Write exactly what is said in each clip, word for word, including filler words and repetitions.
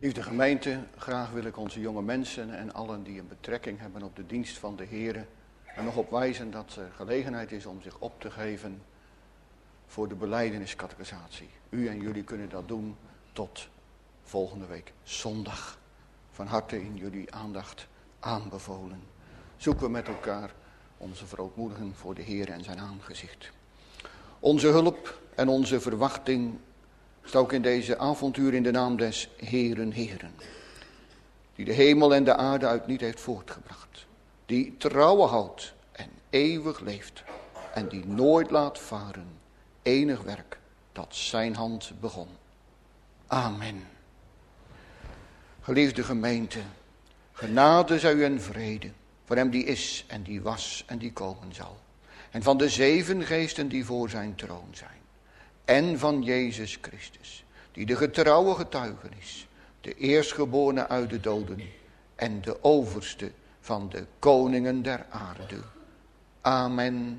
Liefde gemeente, graag wil ik onze jonge mensen en allen die een betrekking hebben op de dienst van de Heere er nog op wijzen dat er gelegenheid is om zich op te geven voor de belijdeniscatechisatie. U en jullie kunnen dat doen tot volgende week zondag. Van harte in jullie aandacht aanbevolen. Zoeken we met elkaar onze verootmoediging voor de Heer en zijn aangezicht. Onze hulp en onze verwachting staat ook in deze avontuur in de naam des Heeren Heeren. Die de hemel en de aarde uit niet heeft voortgebracht. Die trouwen houdt en eeuwig leeft. En die nooit laat varen enig werk dat zijn hand begon. Amen. Geliefde gemeente, genade zij u en vrede voor hem die is en die was en die komen zal. En van de zeven geesten die voor zijn troon zijn. En van Jezus Christus, die de getrouwe getuige is, de eerstgeborene uit de doden en de overste van de koningen der aarde. Amen.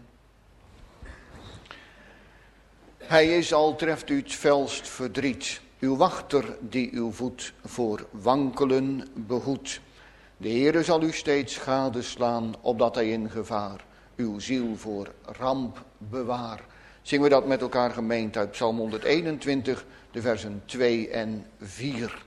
Hij is, al treft u het felst verdriet, uw wachter die uw voet voor wankelen behoedt. De Heere zal u steeds gadeslaan, opdat hij in gevaar uw ziel voor ramp bewaar. Zingen we dat met elkaar gemeend uit Psalm honderdeenentwintig, de versen twee en vier.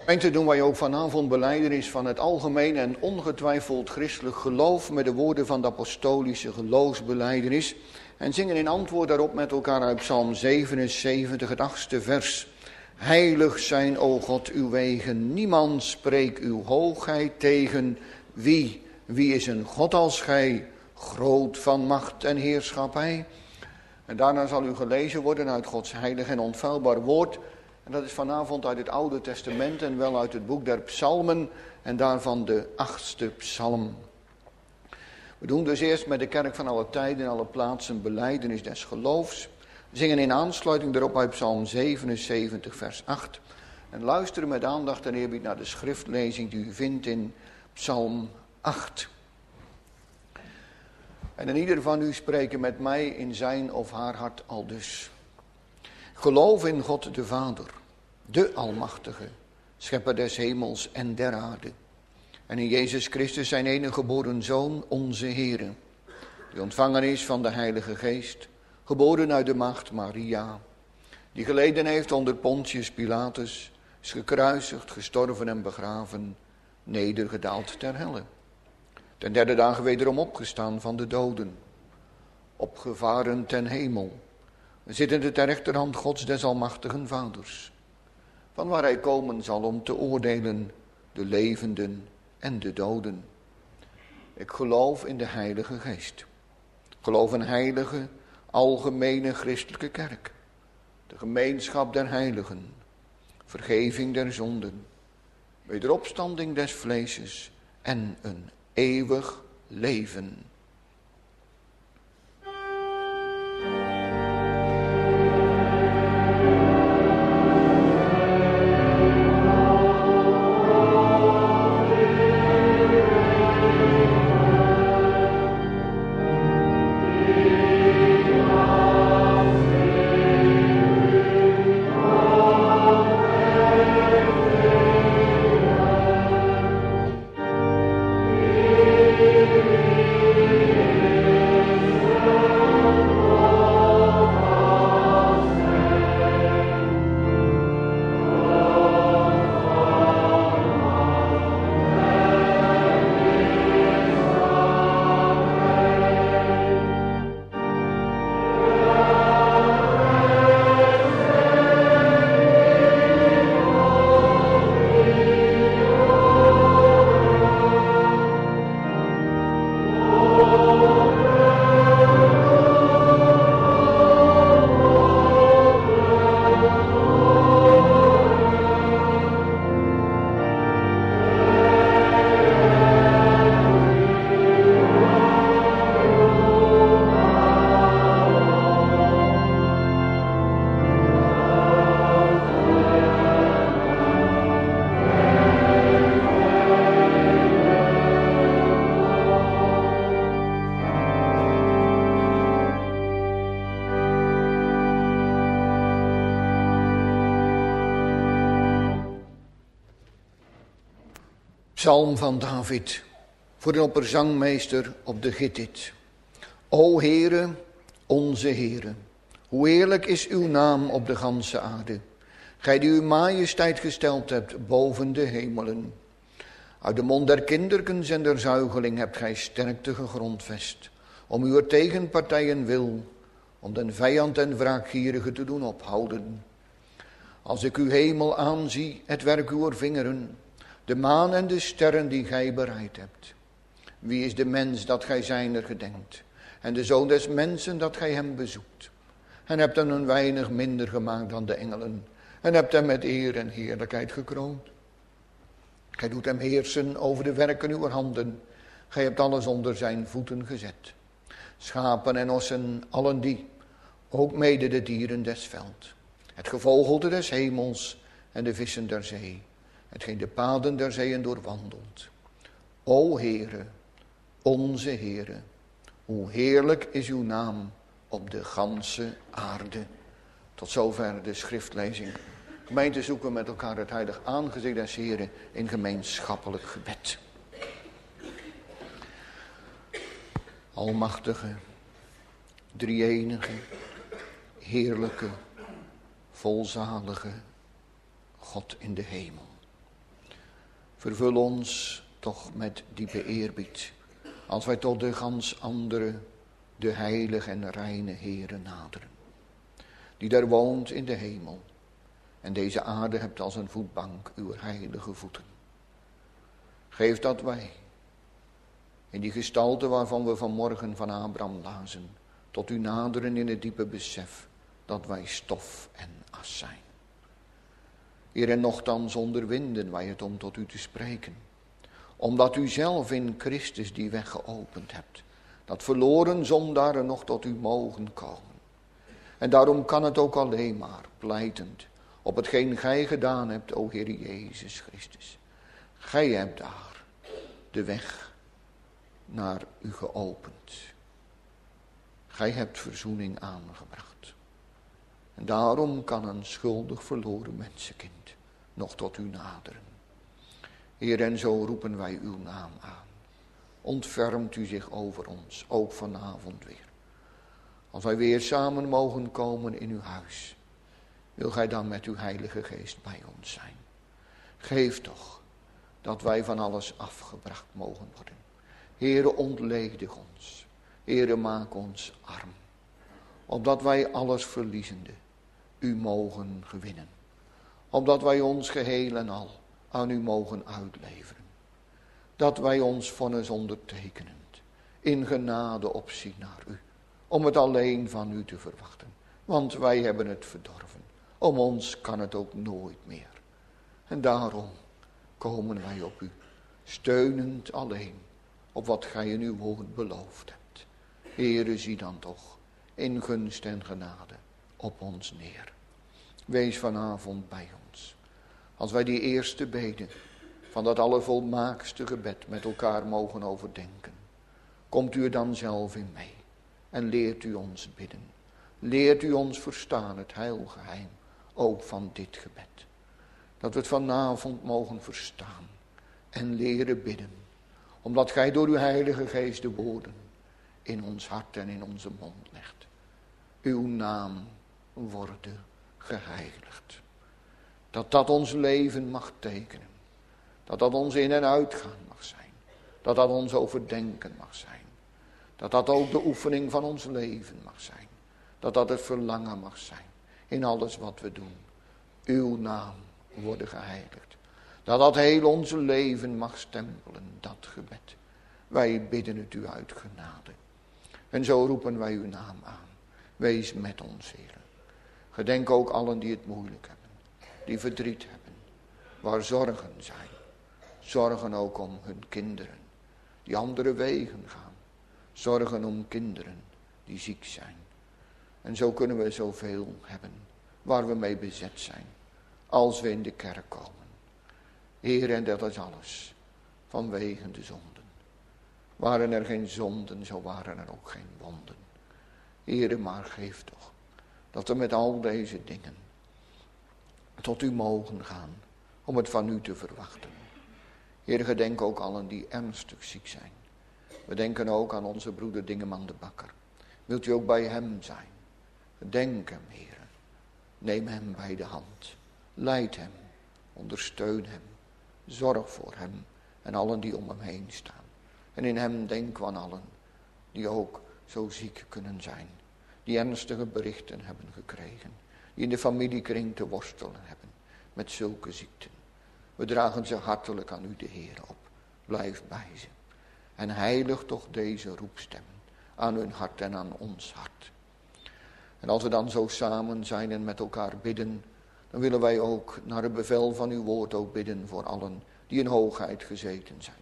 Gemeente, doen wij ook vanavond belijdenis van het algemeen en ongetwijfeld christelijk geloof met de woorden van de apostolische geloofsbelijdenis. En zingen in antwoord daarop met elkaar uit Psalm zevenenzeventig, het achtste vers. Heilig zijn, o God, uw wegen, niemand spreekt uw hoogheid tegen. Wie, wie is een God als gij, groot van macht en heerschappij? En daarna zal u gelezen worden uit Gods heilig en onfeilbaar woord. En dat is vanavond uit het Oude Testament en wel uit het boek der Psalmen en daarvan de achtste psalm. We doen dus eerst met de kerk van alle tijden en alle plaatsen belijdenis des geloofs. We zingen in aansluiting daarop uit Psalm zevenenzeventig vers acht. En luisteren met aandacht en eerbied naar de schriftlezing die u vindt in Psalm acht. En in ieder van u spreken met mij in zijn of haar hart aldus. Geloof in God de Vader, de Almachtige, schepper des hemels en der aarde. En in Jezus Christus zijn enige geboren Zoon, onze Heere, die ontvangen is van de Heilige Geest, geboren uit de maagd Maria, die geleden heeft onder Pontius Pilatus, is gekruisigd, gestorven en begraven, nedergedaald ter helle. Ten derde dagen wederom opgestaan van de doden, opgevaren ten hemel, zittende ter rechterhand Gods des almachtigen Vaders, van waar hij komen zal om te oordelen de levenden en de doden. Ik geloof in de Heilige Geest. Ik geloof een heilige, algemene christelijke kerk, de gemeenschap der heiligen, vergeving der zonden, wederopstanding des vleeses en een eeuwig leven. Psalm van David, voor de opperzangmeester op de Gittit. O Heere, onze Heere, hoe heerlijk is uw naam op de ganse aarde. Gij die uw majesteit gesteld hebt boven de hemelen. Uit de mond der kinderkens en der zuigeling hebt gij sterkte gegrondvest, om uw tegenpartijen wil, om den vijand en wraakgierige te doen ophouden. Als ik uw hemel aanzie, het werk uw vingeren, de maan en de sterren die gij bereid hebt. Wie is de mens dat gij zijner gedenkt, en de zoon des mensen dat gij hem bezoekt. En hebt hem een weinig minder gemaakt dan de engelen, en hebt hem met eer en heerlijkheid gekroond. Gij doet hem heersen over de werken uw handen, gij hebt alles onder zijn voeten gezet. Schapen en ossen, allen die, ook mede de dieren des veld. Het gevogelte des hemels en de vissen der zee, hetgeen de paden der zeeën doorwandelt. O Heere, onze Heere, hoe heerlijk is uw naam op de ganse aarde. Tot zover de schriftlezing. Gemeente, zoeken met elkaar het heilig aangezicht des Heren in gemeenschappelijk gebed. Almachtige, drie-enige, heerlijke, volzalige God in de hemel. Vervul ons toch met diepe eerbied, als wij tot de gans andere, de heilige en reine Heere naderen, die daar woont in de hemel, en deze aarde hebt als een voetbank uw heilige voeten. Geef dat wij, in die gestalte waarvan we vanmorgen van Abraham lazen, tot u naderen in het diepe besef dat wij stof en as zijn. Heer, en nochtans onderwinden wij het om tot u te spreken, omdat u zelf in Christus die weg geopend hebt, dat verloren zondaren nog tot u mogen komen. En daarom kan het ook alleen maar pleitend op hetgeen gij gedaan hebt, o Heer Jezus Christus. Gij hebt daar de weg naar u geopend. Gij hebt verzoening aangebracht. En daarom kan een schuldig verloren mensenkind nog tot u naderen. Heer, en zo roepen wij uw naam aan. Ontfermt u zich over ons, ook vanavond weer. Als wij weer samen mogen komen in uw huis, wil gij dan met uw Heilige Geest bij ons zijn. Geef toch dat wij van alles afgebracht mogen worden. Heere, ontledig ons. Heere, maak ons arm. Opdat wij alles verliezende u mogen gewinnen. Opdat wij ons geheel en al aan u mogen uitleveren. Dat wij ons vonnis ondertekenend in genade opzien naar u. Om het alleen van u te verwachten. Want wij hebben het verdorven. Om ons kan het ook nooit meer. En daarom komen wij op u. Steunend alleen op wat gij in uw woord beloofd hebt. Heere, zie dan toch in gunst en genade op ons neer. Wees vanavond bij ons. Als wij die eerste beden van dat allervolmaakste gebed met elkaar mogen overdenken. Komt u er dan zelf in mee. En leert u ons bidden. Leert u ons verstaan het heilgeheim ook van dit gebed. Dat we het vanavond mogen verstaan en leren bidden. Omdat gij door uw Heilige Geest de woorden in ons hart en in onze mond legt. Uw naam worden geheiligd. Dat dat ons leven mag tekenen. Dat dat ons in- en uitgaan mag zijn. Dat dat ons overdenken mag zijn. Dat dat ook de oefening van ons leven mag zijn. Dat dat het verlangen mag zijn. In alles wat we doen. Uw naam worden geheiligd. Dat dat heel ons leven mag stempelen. Dat gebed. Wij bidden het u uit genade. En zo roepen wij uw naam aan. Wees met ons, Heer. Gedenk ook allen die het moeilijk hebben. Die verdriet hebben. Waar zorgen zijn. Zorgen ook om hun kinderen. Die andere wegen gaan. Zorgen om kinderen die ziek zijn. En zo kunnen we zoveel hebben. Waar we mee bezet zijn. Als we in de kerk komen. Heer, en dat is alles. Vanwege de zonden. Waren er geen zonden, zo waren er ook geen wonden. Heere, maar geef toch. Dat we met al deze dingen. Tot u mogen gaan. Om het van u te verwachten. Heer, gedenk ook allen die ernstig ziek zijn. We denken ook aan onze broeder Dingeman de Bakker. Wilt u ook bij hem zijn? Gedenk hem, Heer. Neem hem bij de hand. Leid hem. Ondersteun hem. Zorg voor hem. En allen die om hem heen staan. En in hem denken we aan allen. Die ook zo ziek kunnen zijn. Die ernstige berichten hebben gekregen. Die in de familiekring te worstelen hebben. Met zulke ziekten. We dragen ze hartelijk aan u de Heer op. Blijf bij ze. En heilig toch deze roepstem. Aan hun hart en aan ons hart. En als we dan zo samen zijn en met elkaar bidden. Dan willen wij ook naar het bevel van uw woord ook bidden voor allen die in hoogheid gezeten zijn.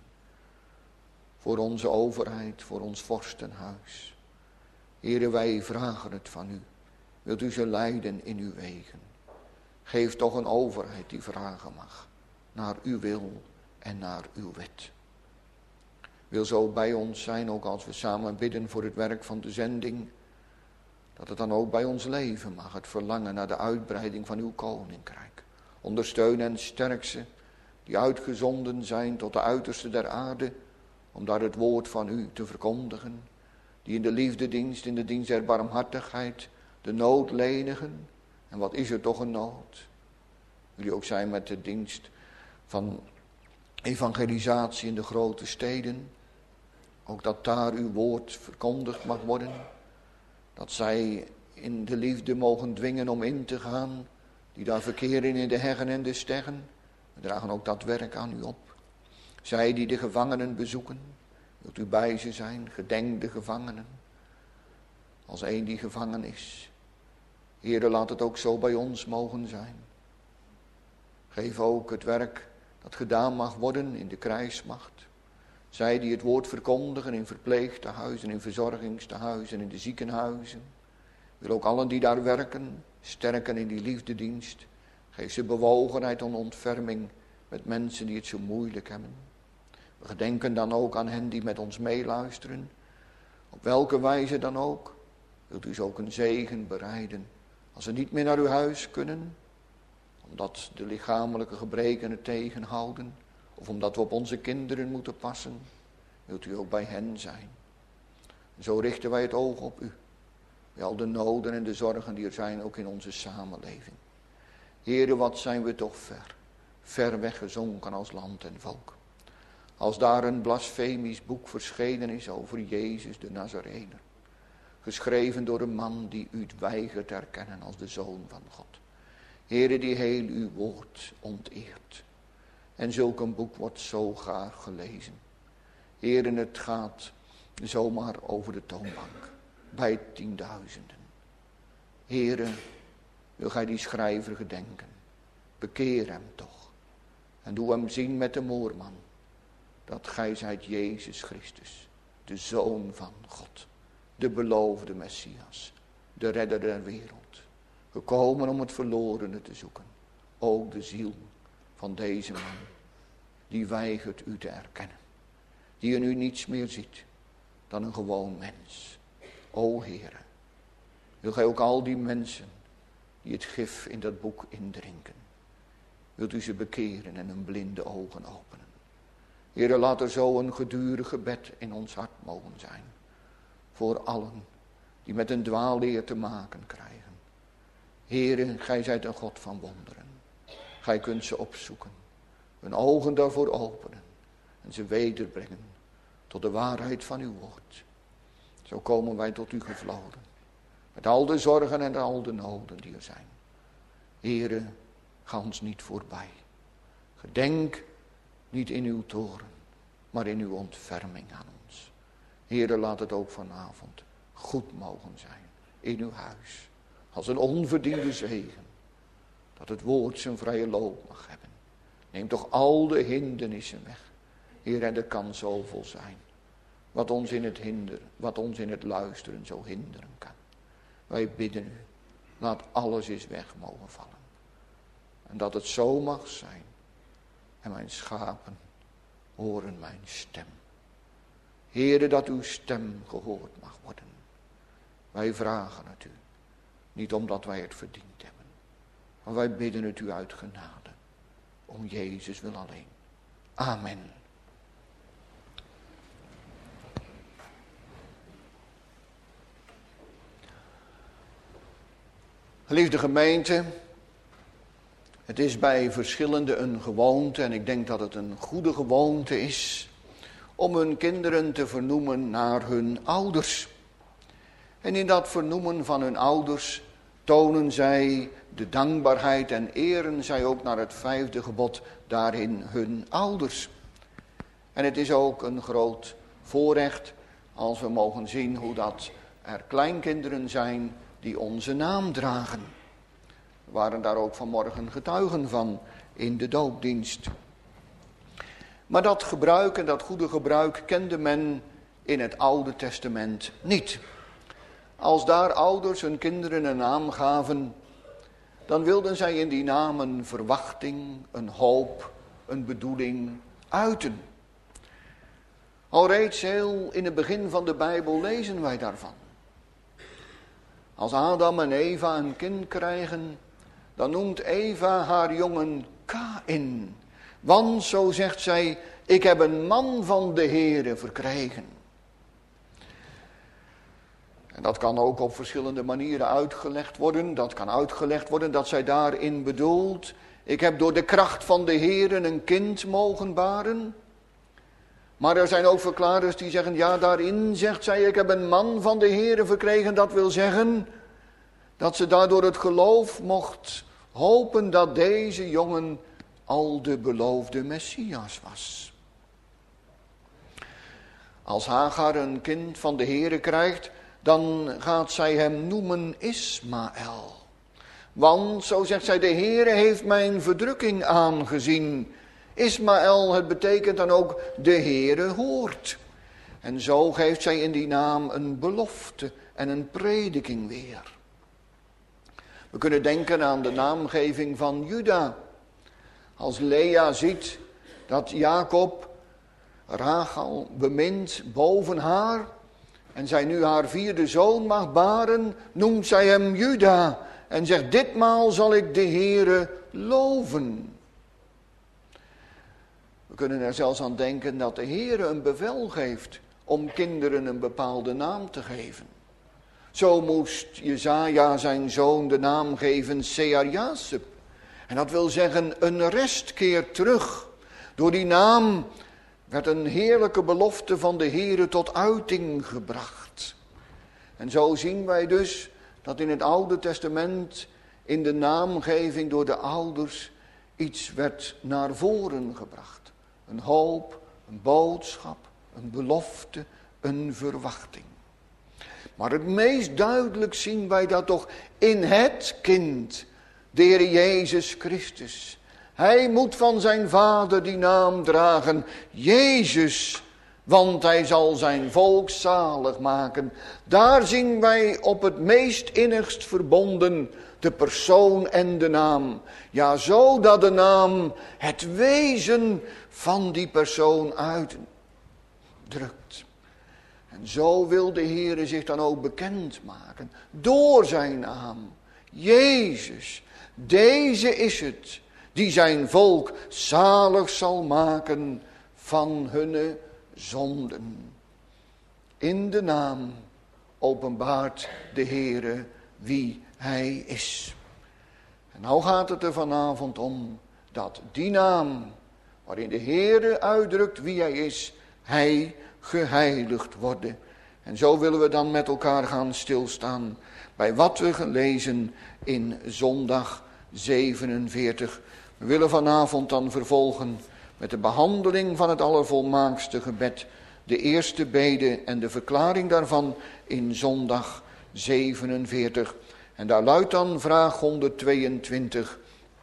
Voor onze overheid, voor ons vorstenhuis. Heere, wij vragen het van u. Wilt u ze leiden in uw wegen. Geef toch een overheid die vragen mag. Naar uw wil en naar uw wet. Wil zo bij ons zijn, ook als we samen bidden voor het werk van de zending. Dat het dan ook bij ons leven mag, het verlangen naar de uitbreiding van uw koninkrijk. Ondersteun en sterk ze, die uitgezonden zijn tot de uiterste der aarde, om daar het woord van u te verkondigen. Die in de liefdedienst, in de dienst der barmhartigheid, de nood lenigen. En wat is er toch een nood? Jullie ook zijn met de dienst van evangelisatie in de grote steden. Ook dat daar uw woord verkondigd mag worden. Dat zij in de liefde mogen dwingen om in te gaan. Die daar verkeren in de heggen en de steggen. We dragen ook dat werk aan u op. Zij die de gevangenen bezoeken. Wilt u bij ze zijn, gedenk de gevangenen. Als een die gevangen is. Heere, laat het ook zo bij ons mogen zijn. Geef ook het werk dat gedaan mag worden in de krijgsmacht. Zij die het woord verkondigen in verpleegtehuizen, in verzorgingstehuizen, in de ziekenhuizen. Wil ook allen die daar werken, sterken in die liefdedienst. Geef ze bewogenheid en ontferming met mensen die het zo moeilijk hebben. We gedenken dan ook aan hen die met ons meeluisteren. Op welke wijze dan ook. Wilt u ze ook een zegen bereiden. Als ze niet meer naar uw huis kunnen. Omdat de lichamelijke gebreken het tegenhouden. Of omdat we op onze kinderen moeten passen. Wilt u ook bij hen zijn. En zo richten wij het oog op u. Bij al de noden en de zorgen die er zijn ook in onze samenleving. Heere, wat zijn we toch ver. Ver weggezonken als land en volk. Als daar een blasfemisch boek verschenen is over Jezus de Nazarener. Geschreven door een man die u weigert te erkennen als de Zoon van God. Heere, die heel uw woord onteert. En zulk een boek wordt zo graag gelezen. Heere, het gaat zomaar over de toonbank. Bij tienduizenden. Heere, wil gij die schrijver gedenken. Bekeer hem toch. En doe hem zien met de moorman. Dat gij zijt Jezus Christus. De Zoon van God. De beloofde Messias. De redder der wereld. Gekomen om het verlorene te zoeken. Ook de ziel van deze man. Die weigert u te erkennen. Die in u niets meer ziet dan een gewoon mens. O Heere. Wil gij ook al die mensen die het gif in dat boek indrinken. Wilt u ze bekeren en hun blinde ogen openen. Heere, laat er zo een gedurig gebed in ons hart mogen zijn. Voor allen die met een dwaalleer te maken krijgen. Heere, gij zijt een God van wonderen. Gij kunt ze opzoeken. Hun ogen daarvoor openen. En ze wederbrengen tot de waarheid van uw woord. Zo komen wij tot u gevloden. Met al de zorgen en al de noden die er zijn. Heere, ga ons niet voorbij. Gedenk niet in uw toren, maar in uw ontferming aan ons. Heere, laat het ook vanavond goed mogen zijn in uw huis. Als een onverdiende zegen. Dat het woord zijn vrije loop mag hebben. Neem toch al de hindernissen weg. Heer, en er kan zoveel zijn. Wat ons in het hinder, wat ons in het luisteren zo hinderen kan. Wij bidden u, laat alles eens weg mogen vallen. En dat het zo mag zijn. En mijn schapen horen mijn stem. Heere, dat uw stem gehoord mag worden. Wij vragen het u. Niet omdat wij het verdiend hebben. Maar wij bidden het u uit genade. Om Jezus wil alleen. Amen. Geliefde gemeente, het is bij verschillende een gewoonte, en ik denk dat het een goede gewoonte is, om hun kinderen te vernoemen naar hun ouders. En in dat vernoemen van hun ouders tonen zij de dankbaarheid en eren zij ook naar het vijfde gebod daarin hun ouders. En het is ook een groot voorrecht als we mogen zien hoe dat er kleinkinderen zijn die onze naam dragen. We waren daar ook vanmorgen getuigen van in de doopdienst. Maar dat gebruik en dat goede gebruik kende men in het Oude Testament niet. Als daar ouders hun kinderen een naam gaven, dan wilden zij in die naam een verwachting, een hoop, een bedoeling uiten. Al reeds heel in het begin van de Bijbel lezen wij daarvan. Als Adam en Eva een kind krijgen, dan noemt Eva haar jongen Kaïn. Want, zo zegt zij, ik heb een man van de Heere verkregen. En dat kan ook op verschillende manieren uitgelegd worden. Dat kan uitgelegd worden dat zij daarin bedoelt, Ik heb door de kracht van de Heere een kind mogen baren. Maar er zijn ook verklaarders die zeggen, ja, daarin zegt zij, ik heb een man van de Heere verkregen. Dat wil zeggen dat ze daardoor het geloof mocht hopen dat deze jongen al de beloofde Messias was. Als Hagar een kind van de Heere krijgt, dan gaat zij hem noemen Ismaël. Want, zo zegt zij, de Heere heeft mijn verdrukking aangezien. Ismaël, het betekent dan ook de Heere hoort. En zo geeft zij in die naam een belofte en een prediking weer. We kunnen denken aan de naamgeving van Juda. Als Lea ziet dat Jacob Rachel bemint boven haar en zij nu haar vierde zoon mag baren, noemt zij hem Juda en zegt, ditmaal zal ik de Heere loven. We kunnen er zelfs aan denken dat de Heere een bevel geeft om kinderen een bepaalde naam te geven. Zo moest Jesaja zijn zoon de naam geven Searjasub. En dat wil zeggen een rest keert terug. Door die naam werd een heerlijke belofte van de Heere tot uiting gebracht. En zo zien wij dus dat in het Oude Testament in de naamgeving door de ouders iets werd naar voren gebracht. Een hoop, een boodschap, een belofte, een verwachting. Maar het meest duidelijk zien wij dat toch in het kind, de Heer Jezus Christus. Hij moet van zijn vader die naam dragen, Jezus, want hij zal zijn volk zalig maken. Daar zien wij op het meest innigst verbonden de persoon en de naam. Ja, zodat de naam het wezen van die persoon uitdrukt. En zo wil de Heere zich dan ook bekendmaken door zijn naam. Jezus, deze is het die zijn volk zalig zal maken van hunne zonden. In de naam openbaart de Heere wie hij is. En nou gaat het er vanavond om dat die naam waarin de Heere uitdrukt wie hij is, hij geheiligd worden. En zo willen we dan met elkaar gaan stilstaan bij wat we gelezen in zondag zevenenveertig. We willen vanavond dan vervolgen met de behandeling van het allervolmaakste gebed, de eerste bede en de verklaring daarvan in zondag zevenenveertig. En daar luidt dan vraag honderdtweeëntwintig.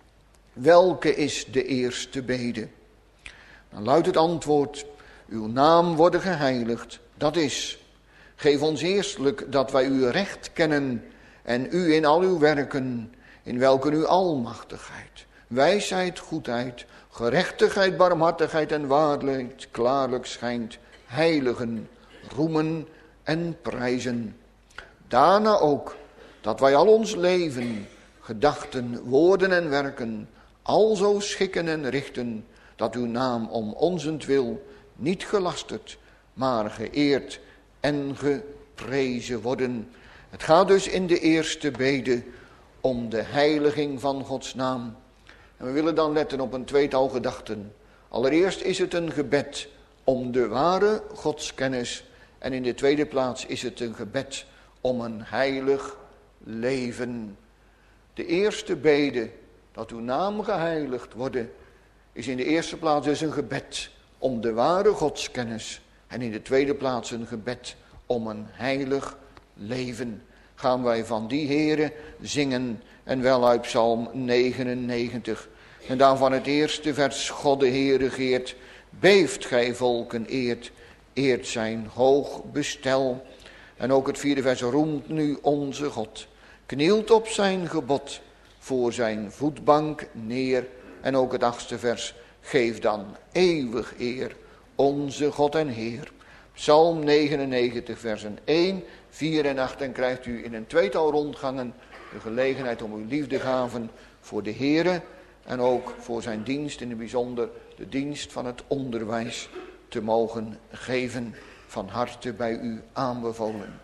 Welke is de eerste bede? Dan luidt het antwoord, uw naam worden geheiligd, dat is, geef ons eerstelijk dat wij uw recht kennen en u in al uw werken, in welke uw almachtigheid, wijsheid, goedheid, gerechtigheid, barmhartigheid en waarheid klaarlijk schijnt, heiligen, roemen en prijzen. Daarna ook dat wij al ons leven, gedachten, woorden en werken, alzo schikken en richten, dat uw naam om onzentwil niet gelasterd, maar geëerd en geprezen worden. Het gaat dus in de eerste bede om de heiliging van Gods naam. En we willen dan letten op een tweetal gedachten. Allereerst is het een gebed om de ware godskennis. En in de tweede plaats is het een gebed om een heilig leven. De eerste bede, dat uw naam geheiligd worden, is in de eerste plaats dus een gebed om de ware godskennis. En in de tweede plaats een gebed om een heilig leven. Gaan wij van die Heere zingen en wel uit Psalm negenennegentig. En dan van het eerste vers, God de Heer regeert, beeft gij volken eert, eert zijn hoog bestel. En ook het vierde vers, roemt nu onze God, knielt op zijn gebod, voor zijn voetbank neer. En ook het achtste vers, geef dan eeuwig eer, onze God en Heer. Psalm negenennegentig versen één, vier en acht. En krijgt u in een tweetal rondgangen de gelegenheid om uw liefdegaven voor de Heere en ook voor zijn dienst, in het bijzonder de dienst van het onderwijs, te mogen geven. Van harte bij u aanbevolen.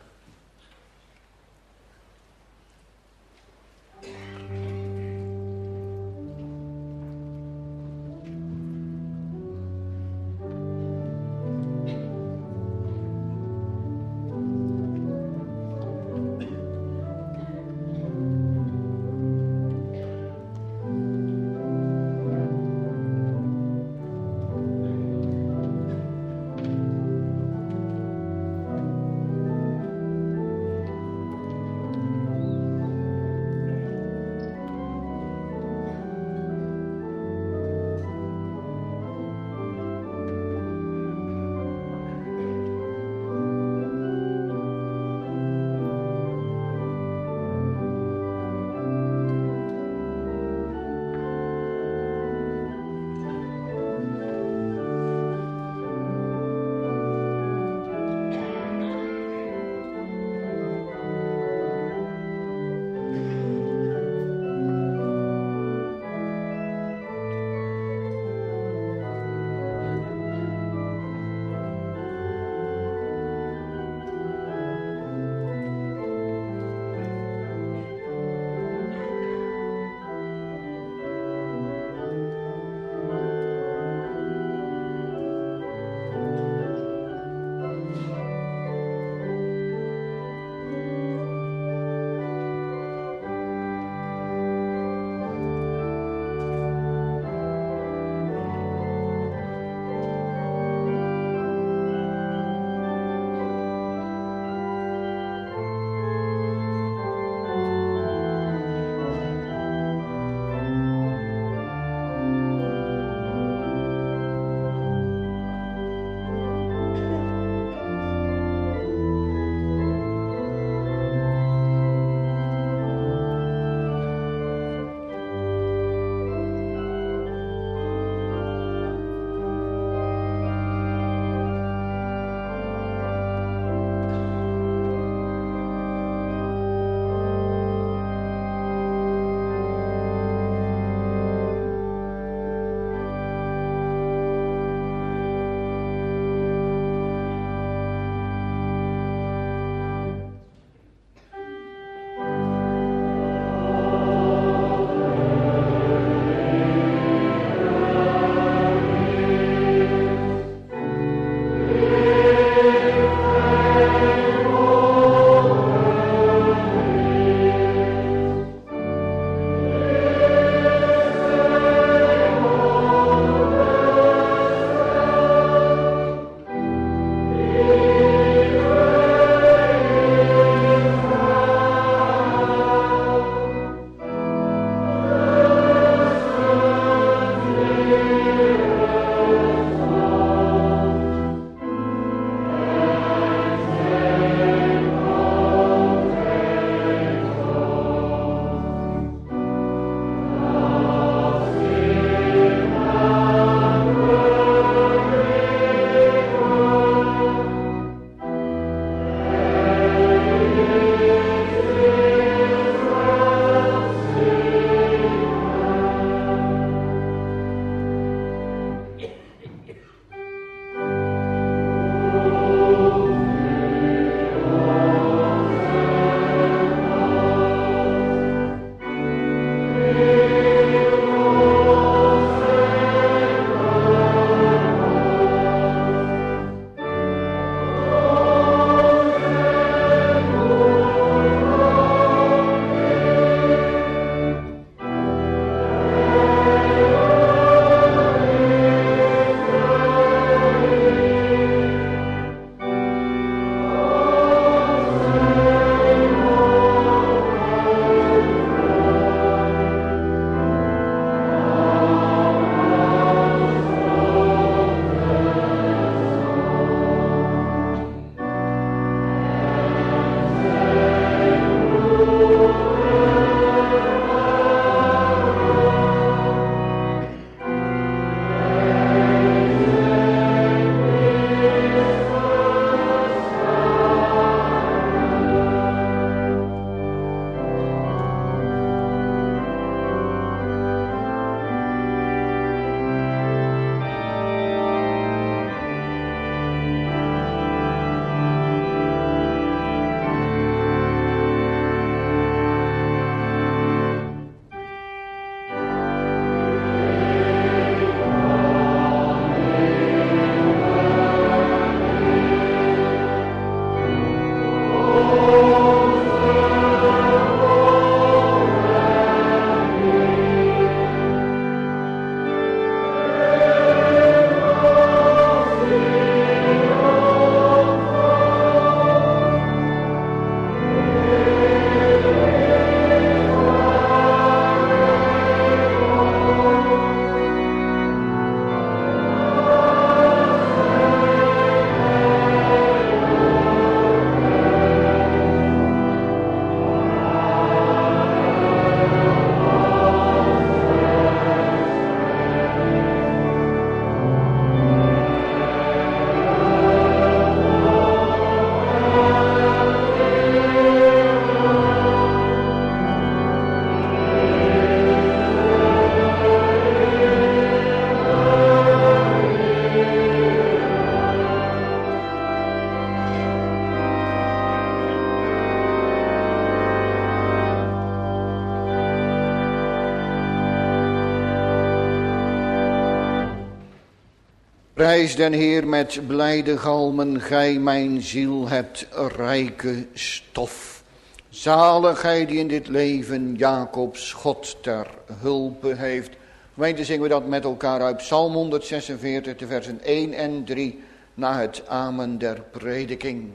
Prijs den Heer met blijde galmen, gij mijn ziel hebt rijke stof. Zalig gij die in dit leven Jacobs God ter hulpe heeft. Gemeente, zingen we dat met elkaar uit Psalm honderdzesenveertig, de versen één en drie, na het amen der prediking.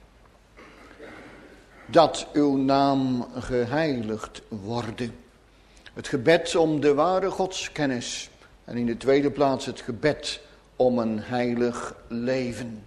Dat uw naam geheiligd worde. Het gebed om de ware godskennis. En in de tweede plaats het gebed om een heilig leven.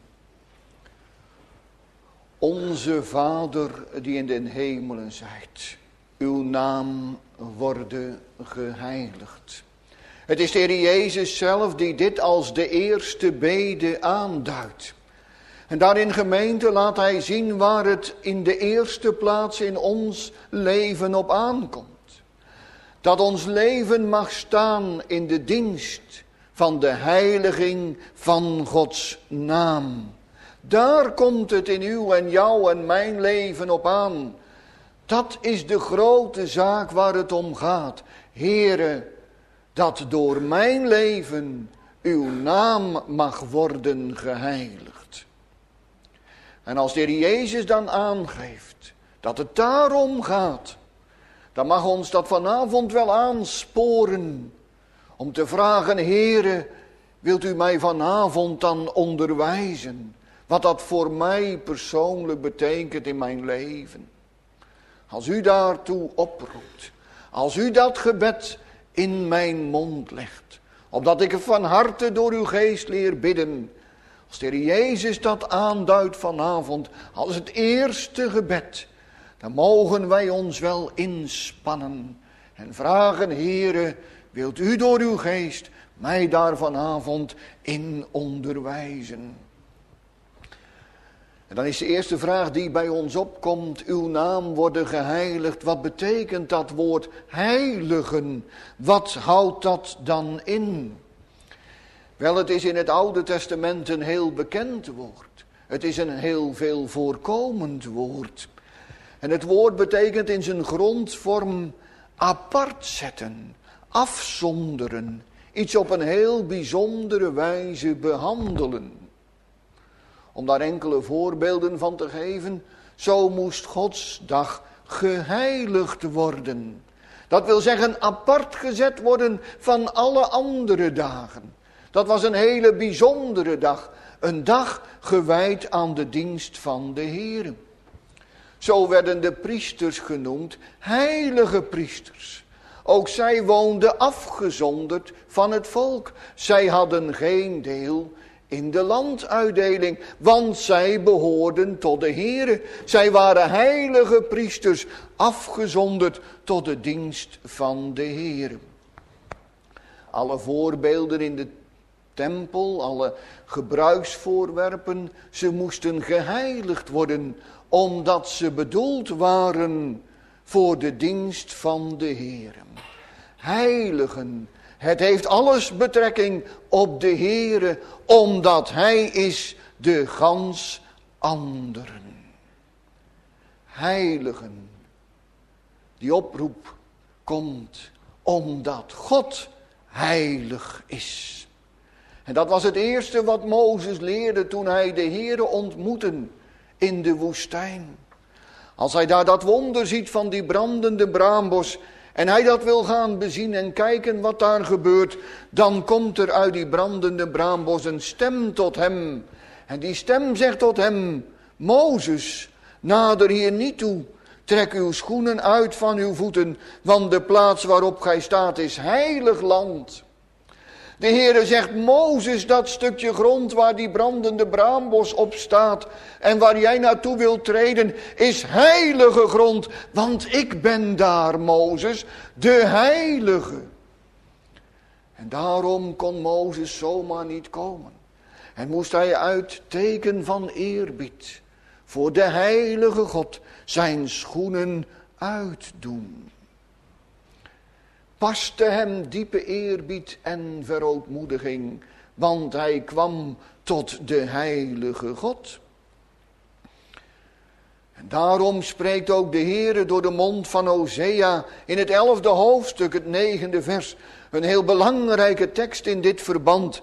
Onze Vader die in den hemelen zijt, uw naam worde geheiligd. Het is de Heer Jezus zelf die dit als de eerste bede aanduidt. En daarin, gemeente, laat hij zien waar het in de eerste plaats in ons leven op aankomt. Dat ons leven mag staan in de dienst van de heiliging van Gods naam. Daar komt het in uw en jouw en mijn leven op aan. Dat is de grote zaak waar het om gaat. Heere, dat door mijn leven uw naam mag worden geheiligd. En als de Heer Jezus dan aangeeft dat het daarom gaat, dan mag ons dat vanavond wel aansporen om te vragen: Heere, wilt u mij vanavond dan onderwijzen wat dat voor mij persoonlijk betekent in mijn leven? Als u daartoe oproept, als u dat gebed in mijn mond legt, opdat ik het van harte door uw geest leer bidden, als de Heer Jezus dat aanduidt vanavond als het eerste gebed, dan mogen wij ons wel inspannen en vragen: Heere, wilt u door uw geest mij daar vanavond in onderwijzen? En dan is de eerste vraag die bij ons opkomt: uw naam worden geheiligd. Wat betekent dat woord heiligen? Wat houdt dat dan in? Wel, het is in het Oude Testament een heel bekend woord. Het is een heel veel voorkomend woord. En het woord betekent in zijn grondvorm apart zetten, afzonderen, iets op een heel bijzondere wijze behandelen. Om daar enkele voorbeelden van te geven, zo moest Gods dag geheiligd worden. Dat wil zeggen apart gezet worden van alle andere dagen. Dat was een hele bijzondere dag, een dag gewijd aan de dienst van de Heere. Zo werden de priesters genoemd, heilige priesters. Ook zij woonden afgezonderd van het volk. Zij hadden geen deel in de landuitdeling, want zij behoorden tot de Heere. Zij waren heilige priesters, afgezonderd tot de dienst van de Heere. Alle voorbeelden in de tempel, alle gebruiksvoorwerpen, ze moesten geheiligd worden, omdat ze bedoeld waren voor de dienst van de Heere. Heiligen, het heeft alles betrekking op de Heere, omdat Hij is de gans anderen. Heiligen, die oproep komt omdat God heilig is. En dat was het eerste wat Mozes leerde toen hij de Heere ontmoette in de woestijn. Als hij daar dat wonder ziet van die brandende braambos en hij dat wil gaan bezien en kijken wat daar gebeurt, dan komt er uit die brandende braambos een stem tot hem. En die stem zegt tot hem: Mozes, nader hier niet toe. Trek uw schoenen uit van uw voeten, want de plaats waarop gij staat is heilig land. De Heere zegt: Mozes, dat stukje grond waar die brandende braambos op staat en waar jij naartoe wilt treden, is heilige grond. Want ik ben daar, Mozes, de heilige. En daarom kon Mozes zomaar niet komen. En moest hij uit teken van eerbied voor de heilige God zijn schoenen uitdoen. Paste hem diepe eerbied en verootmoediging, want hij kwam tot de heilige God. En daarom spreekt ook de Heere door de mond van Hosea in het elfde hoofdstuk, het negende vers, een heel belangrijke tekst in dit verband.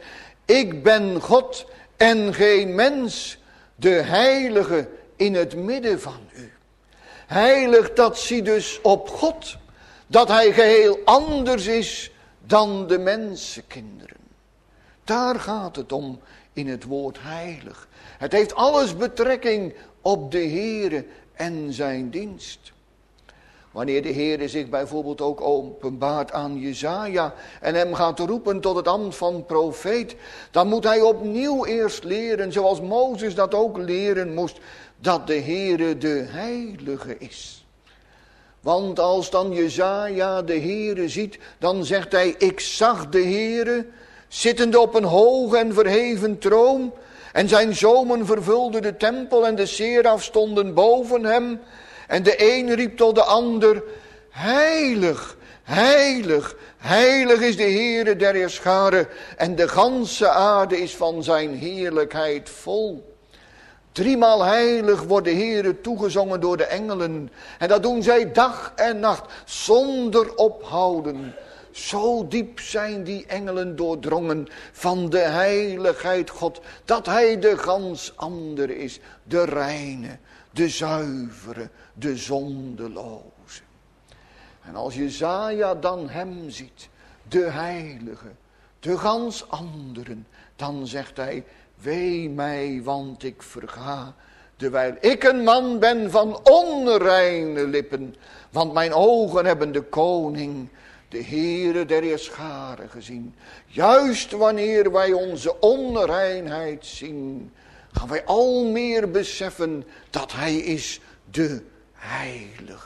Ik ben God en geen mens, de heilige in het midden van u. Heilig, dat zie dus op God, dat hij geheel anders is dan de mensenkinderen. Daar gaat het om in het woord heilig. Het heeft alles betrekking op de Heere en zijn dienst. Wanneer de Heere zich bijvoorbeeld ook openbaart aan Jesaja en hem gaat roepen tot het ambt van profeet, dan moet hij opnieuw eerst leren, zoals Mozes dat ook leren moest, dat de Heere de heilige is. Want als dan Jesaja de Heere ziet, dan zegt hij, ik zag de Heere zittende op een hoge en verheven troon, en zijn zomen vervulden de tempel en de seraf stonden boven hem. En de een riep tot de ander, heilig, heilig, heilig is de Heere der Heerscharen, en de ganse aarde is van zijn heerlijkheid vol. Driemaal heilig wordt de Heere toegezongen door de engelen. En dat doen zij dag en nacht, zonder ophouden. Zo diep zijn die engelen doordrongen van de heiligheid God, dat hij de gans andere is, de reine, de zuivere, de zondeloze. En als Jesaja dan hem ziet, de heilige, de gans anderen, dan zegt hij, wee mij, want ik verga, terwijl ik een man ben van onreine lippen, want mijn ogen hebben de koning, de Heere der Heerscharen gezien. Juist wanneer wij onze onreinheid zien, gaan wij al meer beseffen dat hij is de heilige.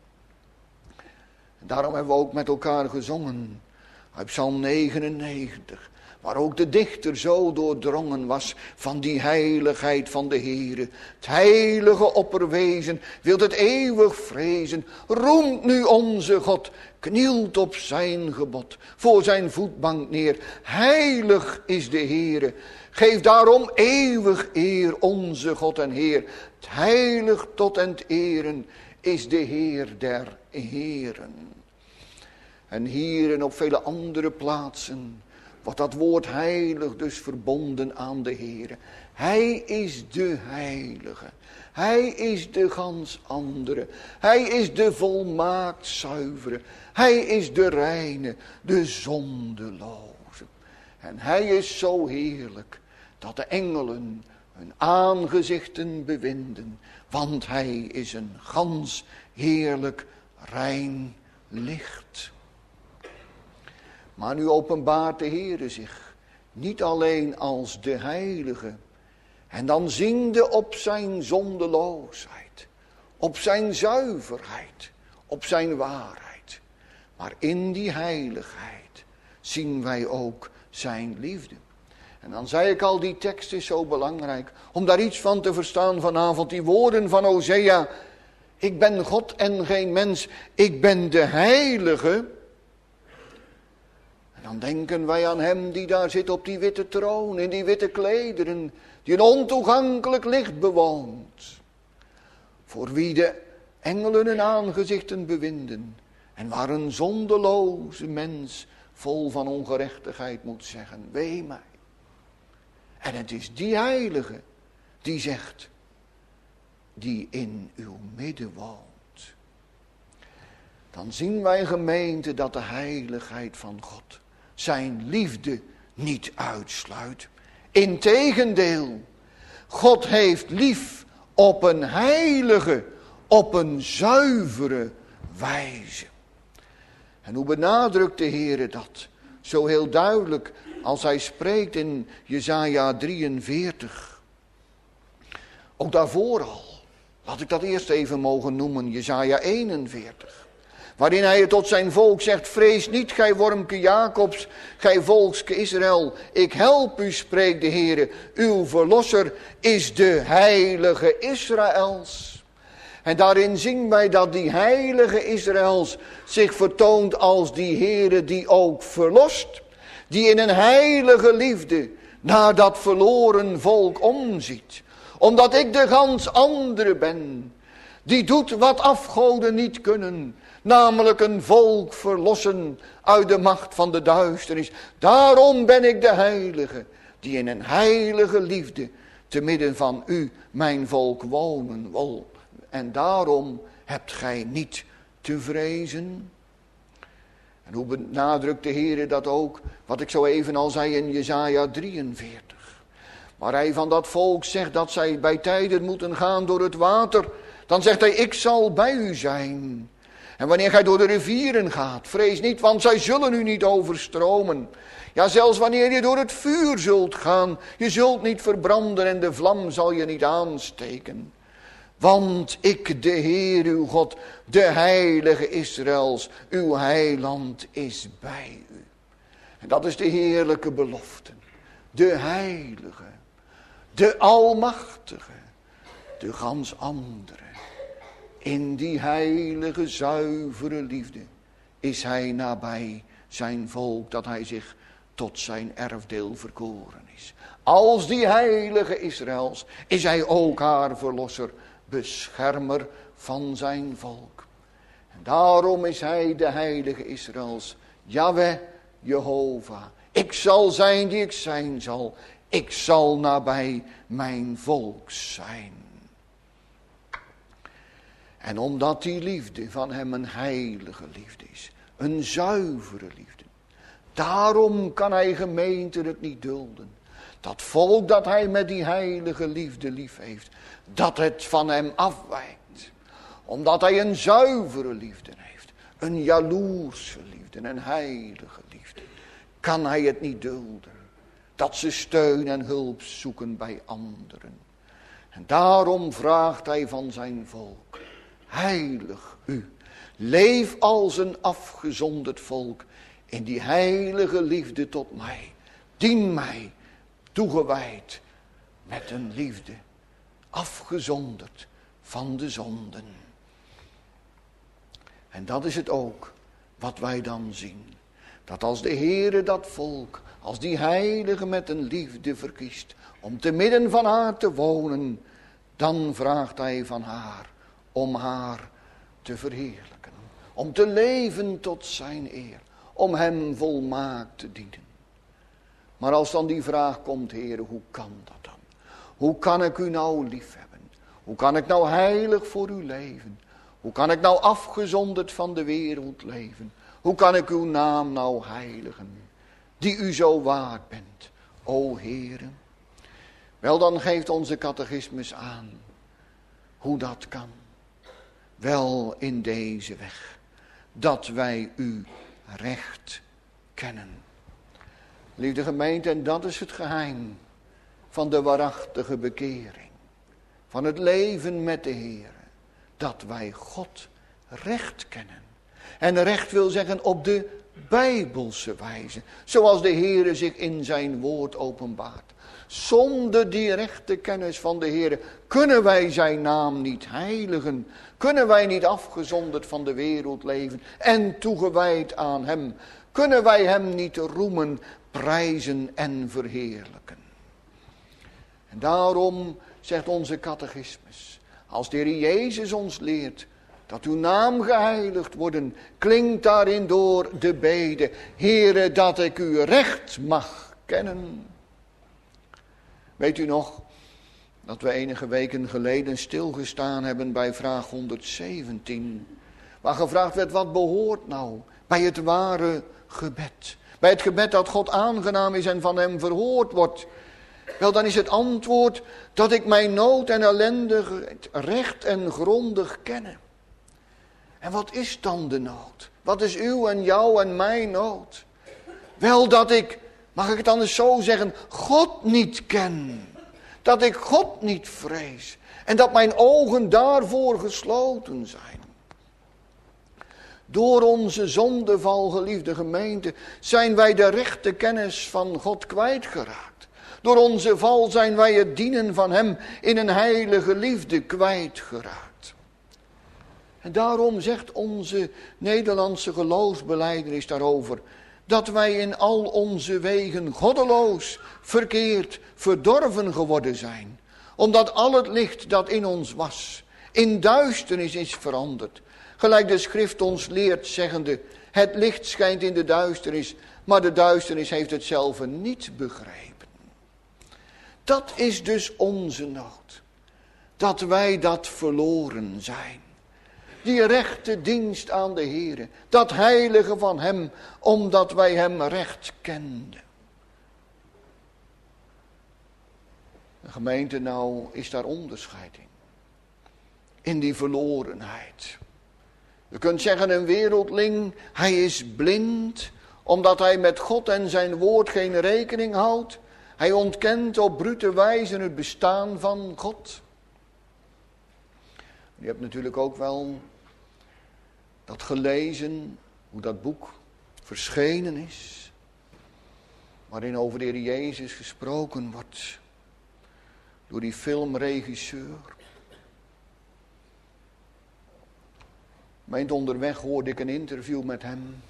En daarom hebben we ook met elkaar gezongen uit Psalm negenennegentig. Waar ook de dichter zo doordrongen was van die heiligheid van de Heere. Het heilige opperwezen wilt het eeuwig vrezen. Roemt nu onze God, knielt op zijn gebod, voor zijn voetbank neer. Heilig is de Heere. Geef daarom eeuwig eer onze God en Heer. Het heilig tot en het eren is de Heer der Heeren. En hier en op vele andere plaatsen wordt dat woord heilig dus verbonden aan de Heere. Hij is de heilige. Hij is de gans andere. Hij is de volmaakt zuivere. Hij is de reine, de zondeloze. En hij is zo heerlijk dat de engelen hun aangezichten bewinden. Want hij is een gans heerlijk rein licht. Maar nu openbaart de Heere zich niet alleen als de heilige. En dan zingde op zijn zondeloosheid, op zijn zuiverheid, op zijn waarheid. Maar in die heiligheid zien wij ook zijn liefde. En dan zei ik al, die tekst is zo belangrijk om daar iets van te verstaan vanavond. Die woorden van Hosea, ik ben God en geen mens, ik ben de heilige. En dan denken wij aan hem die daar zit op die witte troon, in die witte klederen, die een ontoegankelijk licht bewoont. Voor wie de engelen hun aangezichten bewinden. En waar een zondeloze mens vol van ongerechtigheid moet zeggen, wee mij. En het is die heilige die zegt, die in uw midden woont. Dan zien wij, gemeente, dat de heiligheid van God zijn liefde niet uitsluit. Integendeel, God heeft lief op een heilige, op een zuivere wijze. En hoe benadrukt de Heere dat? Zo heel duidelijk als hij spreekt in Jesaja drieënveertig. Ook daarvoor al. Laat ik dat eerst even mogen noemen, Jesaja eenenveertig. Waarin hij tot zijn volk zegt, vrees niet, gij wormke Jacobs, gij volkske Israël. Ik help u, spreekt de Heere, uw verlosser is de heilige Israëls. En daarin zien wij dat die heilige Israëls zich vertoont als die Heere die ook verlost. Die in een heilige liefde naar dat verloren volk omziet. Omdat ik de gans andere ben. Die doet wat afgoden niet kunnen. Namelijk een volk verlossen uit de macht van de duisternis. Daarom ben ik de heilige. die in een heilige liefde te midden van u, mijn volk, wonen wil. En daarom hebt gij niet te vrezen. En hoe benadrukt de Heer dat ook, wat ik zo even al zei in Jesaja drieënveertig. Waar hij van dat volk zegt dat zij bij tijden moeten gaan door het water. Dan zegt hij, ik zal bij u zijn. En wanneer gij door de rivieren gaat, vrees niet, want zij zullen u niet overstromen. Ja, zelfs wanneer je door het vuur zult gaan, je zult niet verbranden en de vlam zal je niet aansteken. Want ik, de Heer uw God, de heilige Israëls, uw heiland is bij u. En dat is de heerlijke belofte. De heilige, de almachtige, de gans andere. In die heilige, zuivere liefde is hij nabij zijn volk, dat hij zich tot zijn erfdeel verkoren is. Als die heilige Israëls is hij ook haar verlosser, beschermer van zijn volk. En daarom is hij de heilige Israëls, Jahweh, Jehovah. Ik zal zijn die ik zijn zal. Ik zal nabij mijn volk zijn. En omdat die liefde van hem een heilige liefde is, een zuivere liefde, daarom kan hij gemeentelijk niet dulden. Dat volk dat hij met die heilige liefde lief heeft, dat het van hem afwijkt. Omdat hij een zuivere liefde heeft, een jaloerse liefde, een heilige liefde, kan hij het niet dulden. Dat ze steun en hulp zoeken bij anderen. En daarom vraagt hij van zijn volk, heilig u, leef als een afgezonderd volk in die heilige liefde tot mij. Dien mij, toegewijd met een liefde, afgezonderd van de zonden. En dat is het ook wat wij dan zien. Dat als de Heere dat volk, als die heilige met een liefde verkiest om te midden van haar te wonen, dan vraagt hij van haar om haar te verheerlijken. Om te leven tot zijn eer. Om hem volmaakt te dienen. Maar als dan die vraag komt, Heere, hoe kan dat dan? Hoe kan ik u nou lief hebben? Hoe kan ik nou heilig voor u leven? Hoe kan ik nou afgezonderd van de wereld leven? Hoe kan ik uw naam nou heiligen, die u zo waard bent, o Heere? Wel, dan geeft onze catechismus aan hoe dat kan. Wel in deze weg, dat wij u recht kennen. Lieve gemeente, en dat is het geheim van de waarachtige bekering. Van het leven met de Heer. Dat wij God recht kennen. En recht wil zeggen op de Bijbelse wijze. Zoals de Heer zich in zijn woord openbaart. Zonder die rechte kennis van de Heer kunnen wij zijn naam niet heiligen. Kunnen wij niet afgezonderd van de wereld leven en toegewijd aan hem. Kunnen wij hem niet roemen, prijzen en verheerlijken. En daarom zegt onze catechismus, als de Heer Jezus ons leert dat uw naam geheiligd worden, klinkt daarin door de bede, Heere, dat ik u recht mag kennen. Weet u nog dat we enige weken geleden stilgestaan hebben bij vraag honderdzeventien, waar gevraagd werd, wat behoort nou bij het ware gebed? Bij het gebed dat God aangenaam is en van hem verhoord wordt. Wel, dan is het antwoord dat ik mijn nood en ellende recht en grondig kenne. En wat is dan de nood? Wat is uw en jouw en mijn nood? Wel, dat ik, mag ik het anders zo zeggen, God niet ken. Dat ik God niet vrees. En dat mijn ogen daarvoor gesloten zijn. Door onze zondeval, geliefde gemeente, zijn wij de rechte kennis van God kwijtgeraakt. Door onze val zijn wij het dienen van hem in een heilige liefde kwijtgeraakt. En daarom zegt onze Nederlandse geloofsbelijdenis daarover, dat wij in al onze wegen goddeloos, verkeerd, verdorven geworden zijn. Omdat al het licht dat in ons was, in duisternis is veranderd. Gelijk de schrift ons leert, zeggende, het licht schijnt in de duisternis, maar de duisternis heeft het zelf niet begrepen. dat is dus onze nood. Dat wij dat verloren zijn. Die rechte dienst aan de Heere. Dat heilige van hem, omdat wij hem recht kenden. De gemeente, nou is daar onderscheid in. In die verlorenheid. Je kunt zeggen, een wereldling, hij is blind, omdat hij met God en zijn woord geen rekening houdt. Hij ontkent op brute wijze het bestaan van God. Je hebt natuurlijk ook wel dat gelezen, hoe dat boek verschenen is. Waarin over de Heer Jezus gesproken wordt. Door die filmregisseur. Meent onderweg hoorde ik een interview met hem.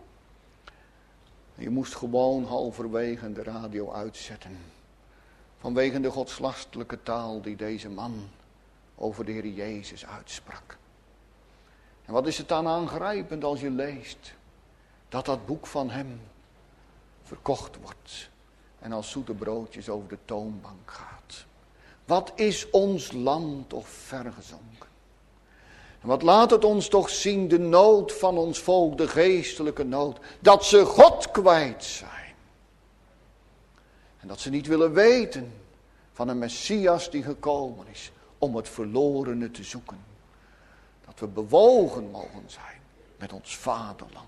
Je moest gewoon halverwege de radio uitzetten. Vanwege de godslastelijke taal die deze man over de Heer Jezus uitsprak. En wat is het dan aangrijpend als je leest dat dat boek van hem verkocht wordt. En als zoete broodjes over de toonbank gaat. Wat is ons land toch vergezonken. En wat laat het ons toch zien, de nood van ons volk, de geestelijke nood. Dat ze God kwijt zijn. En dat ze niet willen weten van een Messias die gekomen is om het verlorene te zoeken. Dat we bewogen mogen zijn met ons vaderland.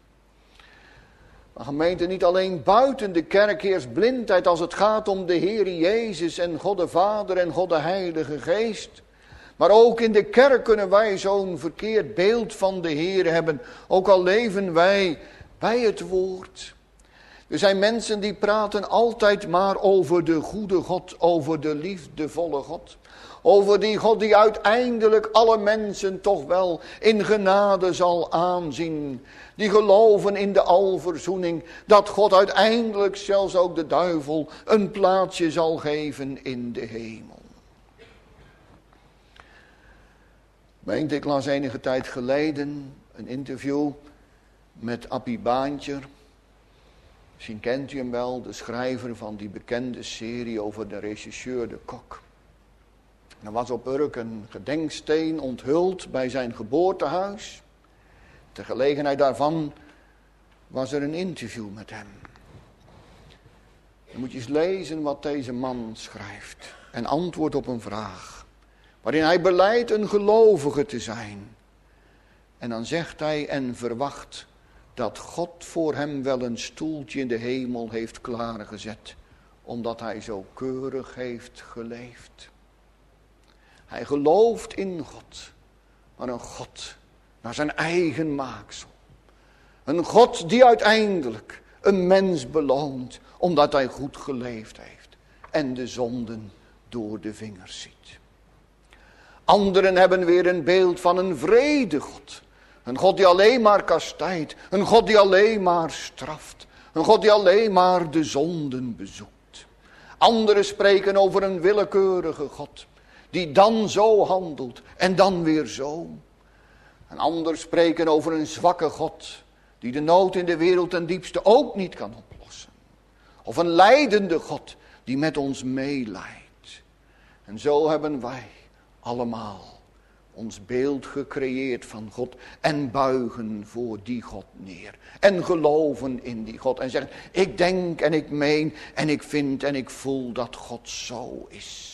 Maar gemeente, niet alleen buiten de kerk heerst blindheid als het gaat om de Heer Jezus en God de Vader en God de Heilige Geest. Maar ook in de kerk kunnen wij zo'n verkeerd beeld van de Heer hebben. Ook al leven wij bij het woord. Er zijn mensen die praten altijd maar over de goede God, over de liefdevolle God. Over die God die uiteindelijk alle mensen toch wel in genade zal aanzien. Die geloven in de alverzoening. Dat God uiteindelijk zelfs ook de duivel een plaatsje zal geven in de hemel. Meent, ik las enige tijd geleden een interview met Appie Baantjer. Misschien kent u hem wel, de schrijver van die bekende serie over de regisseur De Kok. Er was op Urk een gedenksteen onthuld bij zijn geboortehuis. Ter gelegenheid daarvan was er een interview met hem. Dan moet je eens lezen wat deze man schrijft. En antwoordt op een vraag. Waarin hij belijdt een gelovige te zijn. En dan zegt hij en verwacht dat God voor hem wel een stoeltje in de hemel heeft klaargezet. Omdat hij zo keurig heeft geleefd. Hij gelooft in God. Maar een God naar zijn eigen maaksel. Een God die uiteindelijk een mens beloont. Omdat hij goed geleefd heeft. En de zonden door de vingers ziet. Anderen hebben weer een beeld van een vrede God. Een God die alleen maar kastijdt. Een God die alleen maar straft. Een God die alleen maar de zonden bezoekt. Anderen spreken over een willekeurige God. Die dan zo handelt en dan weer zo. En anderen spreken over een zwakke God. Die de nood in de wereld ten diepste ook niet kan oplossen. Of een lijdende God die met ons meelijdt. En zo hebben wij allemaal ons beeld gecreëerd van God. En buigen voor die God neer. En geloven in die God. En zeggen, ik denk en ik meen en ik vind en ik voel dat God zo is.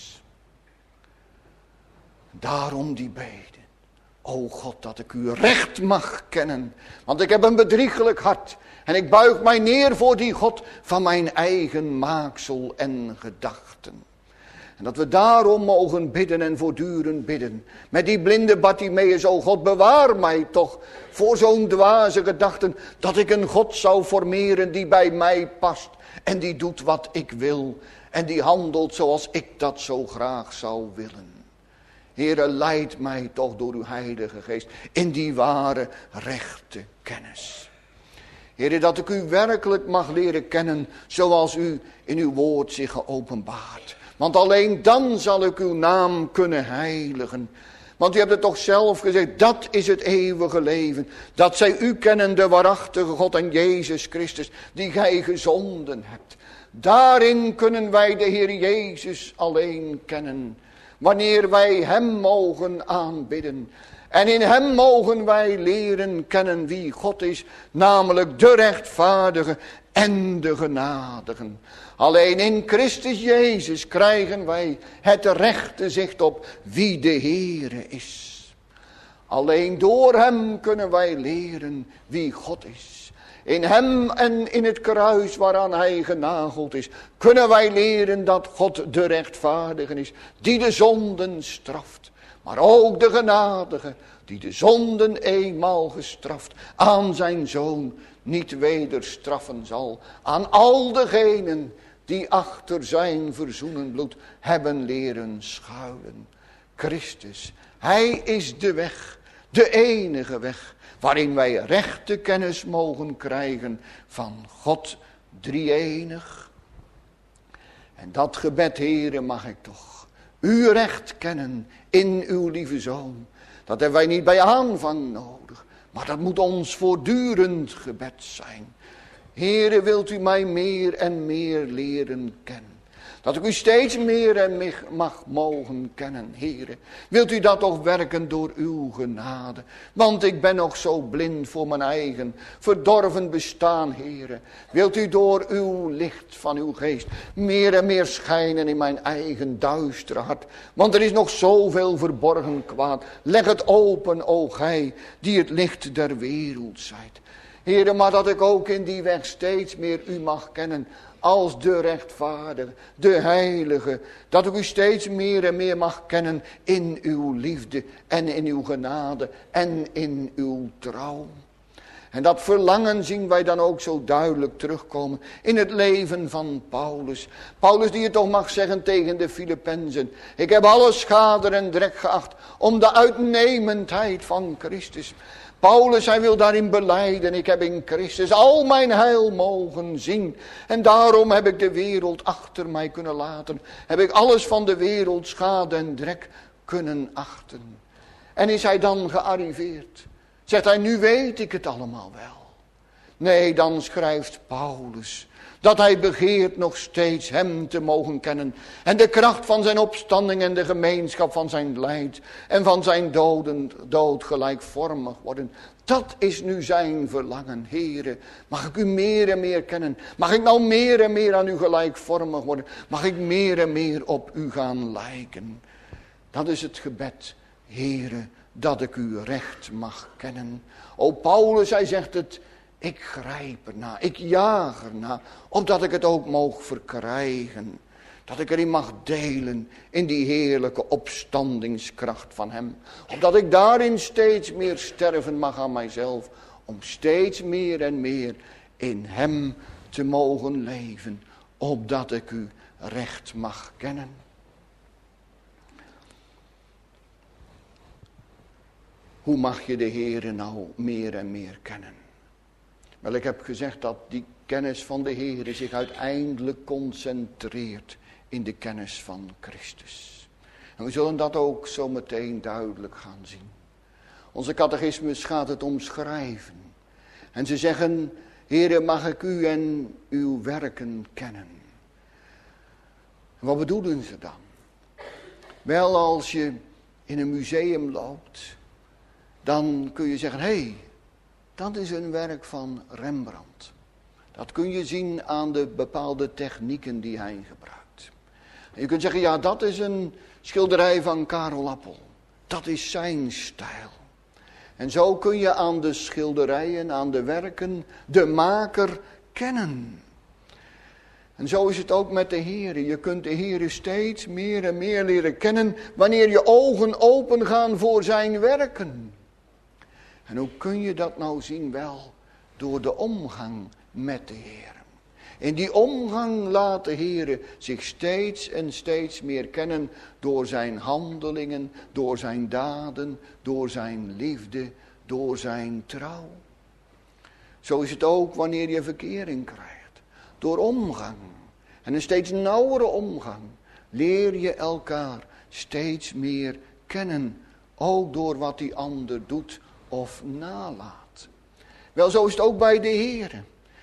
Daarom die beden. O God, dat ik u recht mag kennen. Want ik heb een bedriegelijk hart. En ik buig mij neer voor die God van mijn eigen maaksel en gedachten. En dat we daarom mogen bidden en voortdurend bidden. Met die blinde Bartimeus, o God, bewaar mij toch voor zo'n dwaze gedachten. Dat ik een God zou formeren die bij mij past. En die doet wat ik wil. En die handelt zoals ik dat zo graag zou willen. Heere, leid mij toch door uw Heilige Geest in die ware rechte kennis. Heere, dat ik u werkelijk mag leren kennen zoals u in uw woord zich geopenbaart. Want alleen dan zal ik uw naam kunnen heiligen. Want u hebt het toch zelf gezegd, dat is het eeuwige leven. Dat zij u kennen, de waarachtige God en Jezus Christus, die gij gezonden hebt. Daarin kunnen wij de Heer Jezus alleen kennen. Wanneer wij hem mogen aanbidden. En in hem mogen wij leren kennen wie God is. Namelijk de rechtvaardige en de genadige. Alleen in Christus Jezus krijgen wij het rechte zicht op wie de Heere is. Alleen door hem kunnen wij leren wie God is. In hem en in het kruis waaraan hij genageld is, kunnen wij leren dat God de rechtvaardige is, die de zonden straft. Maar ook de genadige, die de zonden eenmaal gestraft, aan zijn zoon niet weder straffen zal. Aan al degenen die achter zijn verzoenend bloed hebben leren schuilen. Christus, hij is de weg, de enige weg, waarin wij rechte kennis mogen krijgen van God drie-enig. En dat gebed, Heere, mag ik toch u recht kennen in uw lieve Zoon. Dat hebben wij niet bij aanvang nodig, maar dat moet ons voortdurend gebed zijn. Heere, wilt u mij meer en meer leren kennen. Dat ik u steeds meer en meer mag mogen kennen, Heere. Wilt u dat toch werken door uw genade? Want ik ben nog zo blind voor mijn eigen verdorven bestaan, Heere. Wilt u door uw licht van uw geest meer en meer schijnen in mijn eigen duistere hart? Want er is nog zoveel verborgen kwaad. Leg het open, o gij, die het licht der wereld zijt. Heere, maar dat ik ook in die weg steeds meer u mag kennen als de rechtvaardige, de heilige. Dat ik u steeds meer en meer mag kennen in uw liefde en in uw genade en in uw trouw. En dat verlangen zien wij dan ook zo duidelijk terugkomen in het leven van Paulus. Paulus die het toch mag zeggen tegen de Filippenzen. Ik heb alle schade en drek geacht om de uitnemendheid van Christus. Paulus, hij wil daarin belijden, ik heb in Christus al mijn heil mogen zien. En daarom heb ik de wereld achter mij kunnen laten. Heb ik alles van de wereld, schade en drek kunnen achten. En is hij dan gearriveerd? Zegt hij, nu weet ik het allemaal wel. Nee, dan schrijft Paulus dat hij begeert nog steeds hem te mogen kennen. En de kracht van zijn opstanding en de gemeenschap van zijn lijdt. En van zijn doden, dood gelijkvormig worden. Dat is nu zijn verlangen. Heere, mag ik u meer en meer kennen? Mag ik nou meer en meer aan u gelijkvormig worden? Mag ik meer en meer op u gaan lijken? Dat is het gebed, Heere, dat ik u recht mag kennen. O Paulus, hij zegt het. Ik grijp erna, ik jaag erna, opdat ik het ook moog verkrijgen. Dat ik erin mag delen in die heerlijke opstandingskracht van hem. Opdat ik daarin steeds meer sterven mag aan mijzelf. Om steeds meer en meer in hem te mogen leven. Opdat ik u recht mag kennen. Hoe mag je de Heere nou meer en meer kennen? Wel, ik heb gezegd dat die kennis van de Heere zich uiteindelijk concentreert in de kennis van Christus. En we zullen dat ook zo meteen duidelijk gaan zien. Onze catechismus gaat het omschrijven. En ze zeggen, Heere, mag ik u en uw werken kennen. En wat bedoelen ze dan? Wel, als je in een museum loopt, dan kun je zeggen, hé, hey, dat is een werk van Rembrandt. Dat kun je zien aan de bepaalde technieken die hij gebruikt. En je kunt zeggen, ja, dat is een schilderij van Karel Appel. Dat is zijn stijl. En zo kun je aan de schilderijen, aan de werken, de maker kennen. En zo is het ook met de Heere. Je kunt de Heere steeds meer en meer leren kennen wanneer je ogen open gaan voor zijn werken. En hoe kun je dat nou zien? Wel, door de omgang met de Heer. In die omgang laat de Heer zich steeds en steeds meer kennen door zijn handelingen, door zijn daden, door zijn liefde, door zijn trouw. Zo is het ook wanneer je verkering krijgt. Door omgang. En een steeds nauwere omgang leer je elkaar steeds meer kennen. Ook door wat die ander doet of nalaat. Wel, zo is het ook bij de Heer.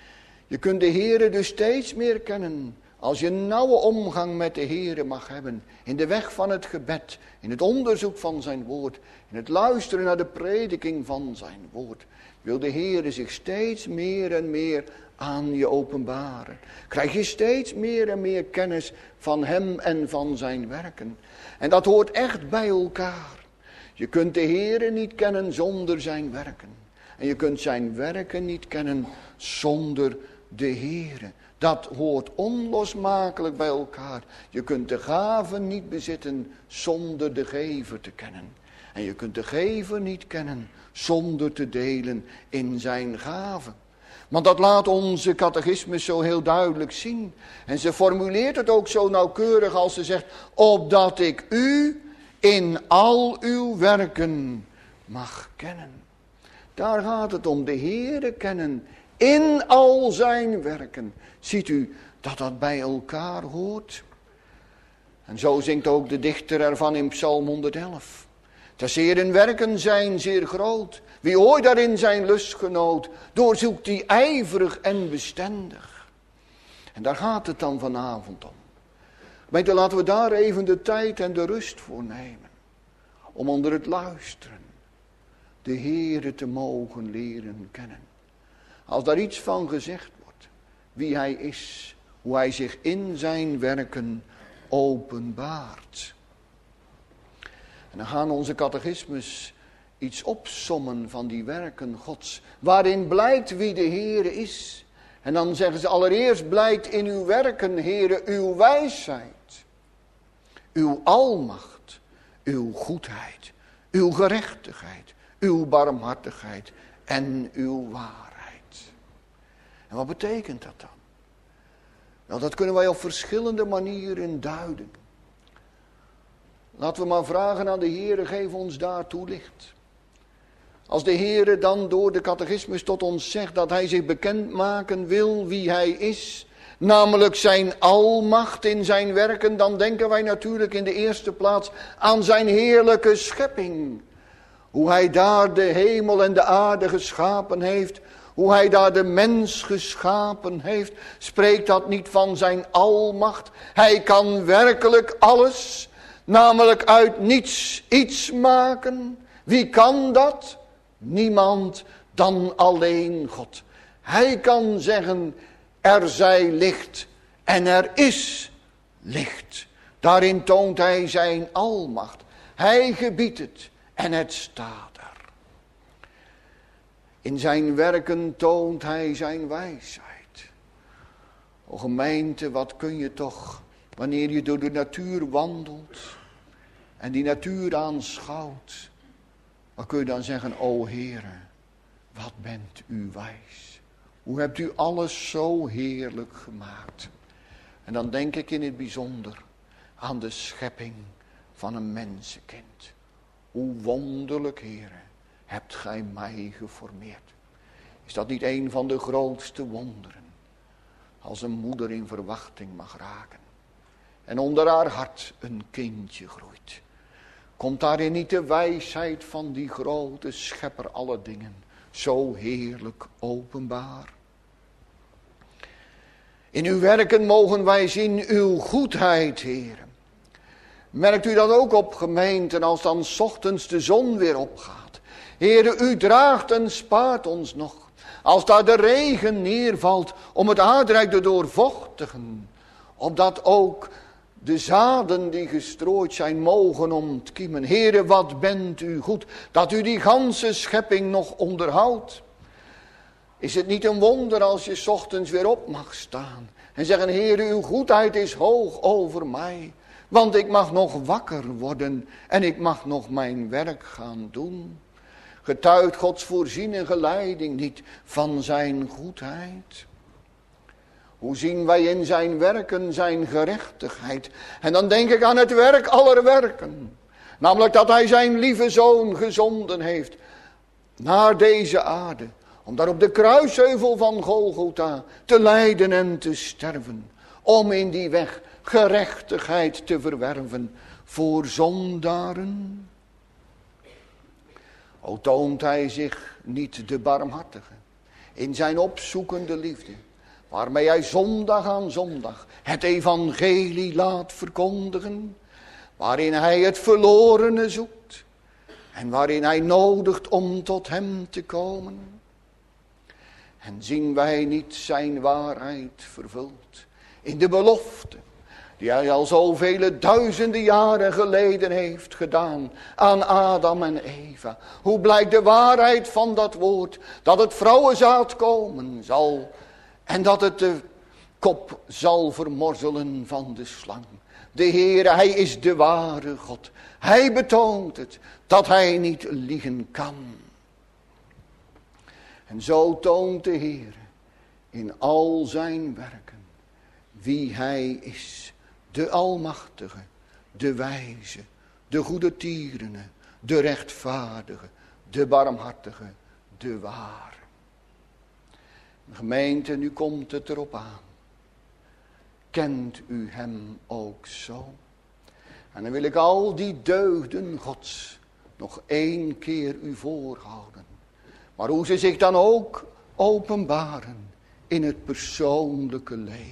Je kunt de Heere dus steeds meer kennen als je een nauwe omgang met de Heere mag hebben. In de weg van het gebed, in het onderzoek van zijn woord, in het luisteren naar de prediking van zijn woord. Wil de Heere zich steeds meer en meer aan je openbaren. Krijg je steeds meer en meer kennis van hem en van zijn werken. En dat hoort echt bij elkaar. Je kunt de Heere niet kennen zonder zijn werken. En je kunt zijn werken niet kennen zonder de Heere. Dat hoort onlosmakelijk bij elkaar. Je kunt de gaven niet bezitten zonder de gever te kennen. En je kunt de gever niet kennen zonder te delen in zijn gaven. Want dat laat onze catechismus zo heel duidelijk zien. En ze formuleert het ook zo nauwkeurig als ze zegt: opdat ik u in al uw werken mag kennen. Daar gaat het om, de Heere kennen in al zijn werken. Ziet u dat dat bij elkaar hoort? En zo zingt ook de dichter ervan in Psalm honderdelf. De Heeren werken zijn zeer groot. Wie ooit daarin zijn lust genoot, doorzoekt die ijverig en bestendig. En daar gaat het dan vanavond om. Gemeente, laten we daar even de tijd en de rust voor nemen. Om onder het luisteren de Heere te mogen leren kennen. Als daar iets van gezegd wordt, wie hij is, hoe hij zich in zijn werken openbaart. En dan gaan onze catechismus iets opsommen van die werken Gods, waarin blijkt wie de Heere is. En dan zeggen ze: allereerst blijkt in uw werken, Heere, uw wijsheid, uw almacht, uw goedheid, uw gerechtigheid, uw barmhartigheid en uw waarheid. En wat betekent dat dan? Nou, dat kunnen wij op verschillende manieren duiden. Laten we maar vragen aan de Heere, geef ons daartoe licht. Als de Heere dan door de catechismus tot ons zegt dat hij zich bekendmaken wil wie hij is, namelijk zijn almacht in zijn werken, dan denken wij natuurlijk in de eerste plaats aan zijn heerlijke schepping. Hoe hij daar de hemel en de aarde geschapen heeft, hoe hij daar de mens geschapen heeft, spreekt dat niet van zijn almacht? Hij kan werkelijk alles, namelijk uit niets iets maken. Wie kan dat? Niemand dan alleen God. Hij kan zeggen: er zij licht en er is licht. Daarin toont hij zijn almacht. Hij gebiedt het en het staat er. In zijn werken toont hij zijn wijsheid. O gemeente, wat kun je toch, wanneer je door de natuur wandelt en die natuur aanschouwt, wat kun je dan zeggen: o Heere, wat bent u wijs. Hoe hebt u alles zo heerlijk gemaakt. En dan denk ik in het bijzonder aan de schepping van een mensenkind. Hoe wonderlijk, Heere, hebt gij mij geformeerd. Is dat niet een van de grootste wonderen? Als een moeder in verwachting mag raken. En onder haar hart een kindje groeit. Komt daarin niet de wijsheid van die grote schepper alle dingen zo heerlijk openbaar? In uw werken mogen wij zien uw goedheid, Heere. Merkt u dat ook op, gemeenten, als dan 's ochtends de zon weer opgaat? Heere, u draagt en spaart ons nog. Als daar de regen neervalt om het aardrijk te doorvochtigen, opdat ook de zaden die gestrooid zijn mogen ontkiemen. Heere, wat bent u goed dat u die ganse schepping nog onderhoudt. Is het niet een wonder als je 's ochtends weer op mag staan en zeggen: Heere, uw goedheid is hoog over mij. Want ik mag nog wakker worden en ik mag nog mijn werk gaan doen. Getuigt Gods voorzienige leiding niet van zijn goedheid? Hoe zien wij in zijn werken zijn gerechtigheid? En dan denk ik aan het werk aller werken. Namelijk dat hij zijn lieve zoon gezonden heeft naar deze aarde. Om daar op de kruisheuvel van Golgotha te lijden en te sterven. Om in die weg gerechtigheid te verwerven voor zondaren. O, toont hij zich niet de barmhartige in zijn opzoekende liefde, waarmee hij zondag aan zondag het evangelie laat verkondigen, waarin hij het verlorene zoekt en waarin hij nodigt om tot hem te komen. En zien wij niet zijn waarheid vervuld in de belofte die hij al zoveel duizenden jaren geleden heeft gedaan aan Adam en Eva. Hoe blijkt de waarheid van dat woord, dat het vrouwenzaad komen zal en dat het de kop zal vermorzelen van de slang. De Heere, hij is de ware God. Hij betoont het, dat hij niet liegen kan. En zo toont de Heere in al zijn werken wie hij is. De Almachtige, de Wijze, de goede tierene, de rechtvaardige, de barmhartige, de ware. Gemeente, nu komt het erop aan. Kent u hem ook zo? En dan wil ik al die deugden Gods nog één keer u voorhouden. Maar hoe ze zich dan ook openbaren in het persoonlijke leven.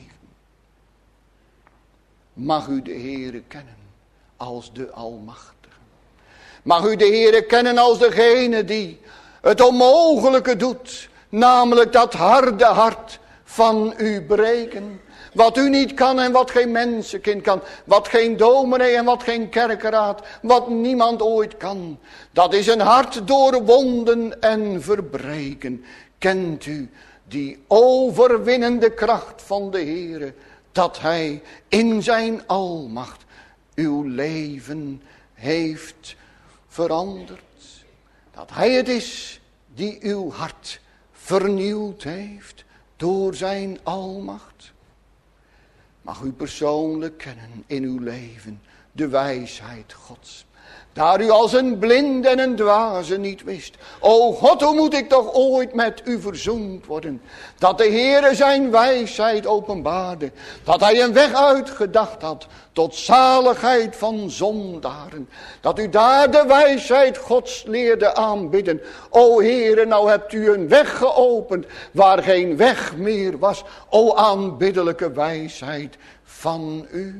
Mag u de Heere kennen als de Almachtige. Mag u de Heere kennen als degene die het onmogelijke doet. Namelijk dat harde hart van u breken. Wat u niet kan en wat geen mensenkind kan. Wat geen dominee en wat geen kerkeraad. Wat niemand ooit kan. Dat is een hart door wonden en verbreken. Kent u die overwinnende kracht van de Heere. Dat hij in zijn almacht uw leven heeft veranderd. Dat hij het is die uw hart vernieuwd heeft door zijn almacht. Mag u persoonlijk kennen in uw leven de wijsheid Gods. Daar u als een blinde en een dwaze niet wist. O God, hoe moet ik toch ooit met u verzoend worden. Dat de Heere zijn wijsheid openbaarde. Dat hij een weg uitgedacht had tot zaligheid van zondaren. Dat u daar de wijsheid Gods leerde aanbidden. O Heere, nou hebt u een weg geopend waar geen weg meer was. O aanbiddelijke wijsheid van u.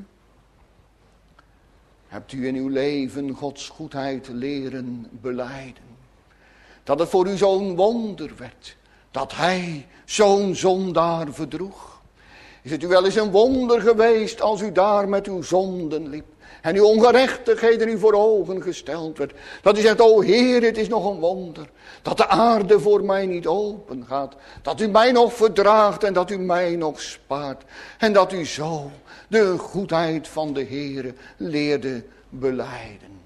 Hebt u in uw leven Gods goedheid leren belijden. Dat het voor u zo'n wonder werd. Dat hij zo'n zondaar verdroeg. Is het u wel eens een wonder geweest als u daar met uw zonden liep. En uw ongerechtigheden u voor ogen gesteld werd. Dat u zegt, o Heer, het is nog een wonder. Dat de aarde voor mij niet open gaat. Dat u mij nog verdraagt en dat u mij nog spaart. En dat u zo de goedheid van de Heere leerde belijden.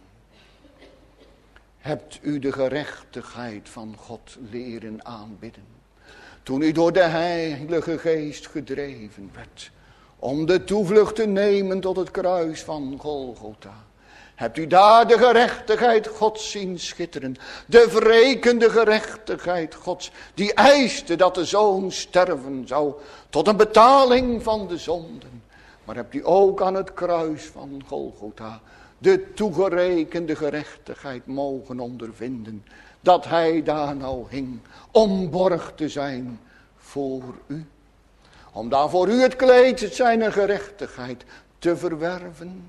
Hebt u de gerechtigheid van God leren aanbidden. Toen u door de Heilige Geest gedreven werd. Om de toevlucht te nemen tot het kruis van Golgotha. Hebt u daar de gerechtigheid Gods zien schitteren. De wrekende gerechtigheid Gods. Die eiste dat de Zoon sterven zou. Tot een betaling van de zonden. Maar hebt u ook aan het kruis van Golgotha. De toegerekende gerechtigheid mogen ondervinden. Dat hij daar nou hing. Om borg te zijn voor u. Om daar voor u het kleed zijn gerechtigheid te verwerven.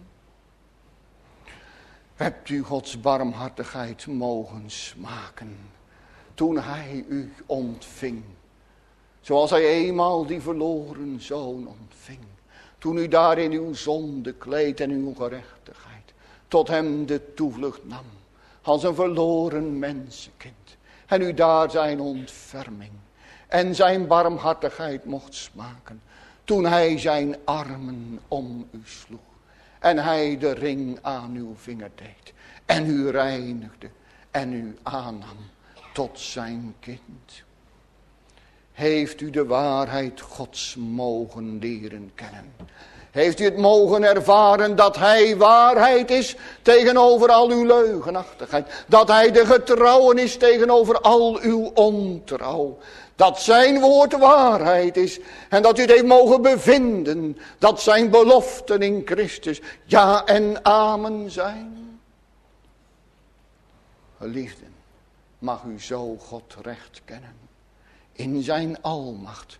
Hebt u Gods barmhartigheid mogen smaken. Toen hij u ontving. Zoals hij eenmaal die verloren zoon ontving. Toen u daar in uw zonde kleed en uw gerechtigheid. Tot hem de toevlucht nam. Als een verloren mensenkind. En u daar zijn ontferming. En zijn barmhartigheid mocht smaken. Toen hij zijn armen om u sloeg. En hij de ring aan uw vinger deed. En u reinigde. En u aannam tot zijn kind. Heeft u de waarheid Gods mogen leren kennen. Heeft u het mogen ervaren dat hij waarheid is tegenover al uw leugenachtigheid. Dat hij de getrouwen is tegenover al uw ontrouw. Dat zijn woord waarheid is. En dat u het heeft mogen bevinden. Dat zijn beloften in Christus ja en amen zijn. Geliefden, mag u zo God recht kennen. In zijn almacht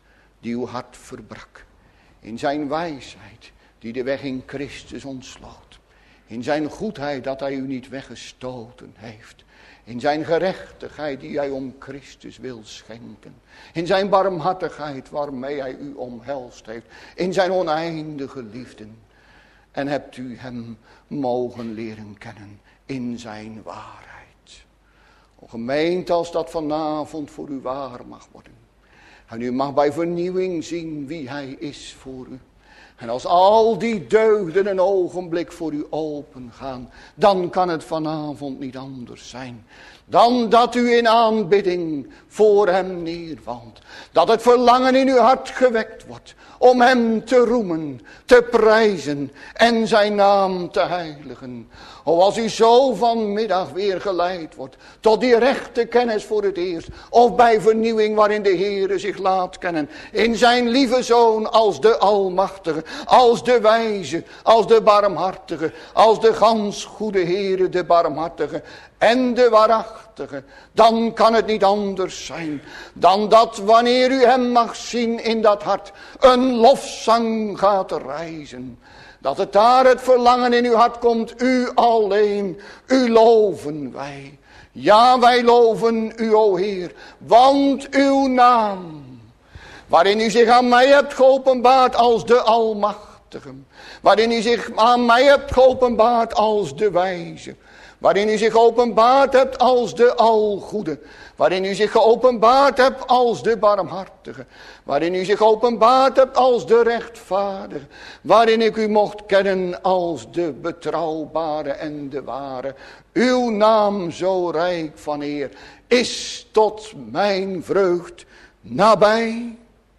die uw hart verbrak. In zijn wijsheid die de weg in Christus ontsloot. In zijn goedheid dat hij u niet weggestoten heeft. In zijn gerechtigheid die hij om Christus wil schenken. In zijn barmhartigheid waarmee hij u omhelst heeft. In zijn oneindige liefde. En hebt u hem mogen leren kennen in zijn waarheid. O gemeente, als dat vanavond voor u waar mag worden. En u mag bij vernieuwing zien wie hij is voor u. En als al die deugden een ogenblik voor u open gaan, dan kan het vanavond niet anders zijn dan dat u in aanbidding voor hem neervalt. Dat het verlangen in uw hart gewekt wordt om hem te roemen, te prijzen en zijn naam te heiligen. O, als u zo vanmiddag weer geleid wordt tot die rechte kennis voor het eerst, of bij vernieuwing waarin de Heere zich laat kennen, in zijn lieve Zoon als de Almachtige, als de Wijze, als de Barmhartige, als de gans goede Heere, de Barmhartige en de Waarachtige, dan kan het niet anders zijn dan dat wanneer u hem mag zien in dat hart, een lofzang gaat rijzen. Dat het daar het verlangen in uw hart komt, u alleen, u loven wij. Ja, wij loven u, o Heer, want uw naam, waarin u zich aan mij hebt geopenbaard als de Almachtige, waarin u zich aan mij hebt geopenbaard als de Wijze, waarin u zich geopenbaard hebt als de Algoede, waarin u zich geopenbaard hebt als de Barmhartige, waarin u zich geopenbaard hebt als de Rechtvaardige, waarin ik u mocht kennen als de Betrouwbare en de Ware. Uw naam zo rijk van eer is tot mijn vreugd nabij.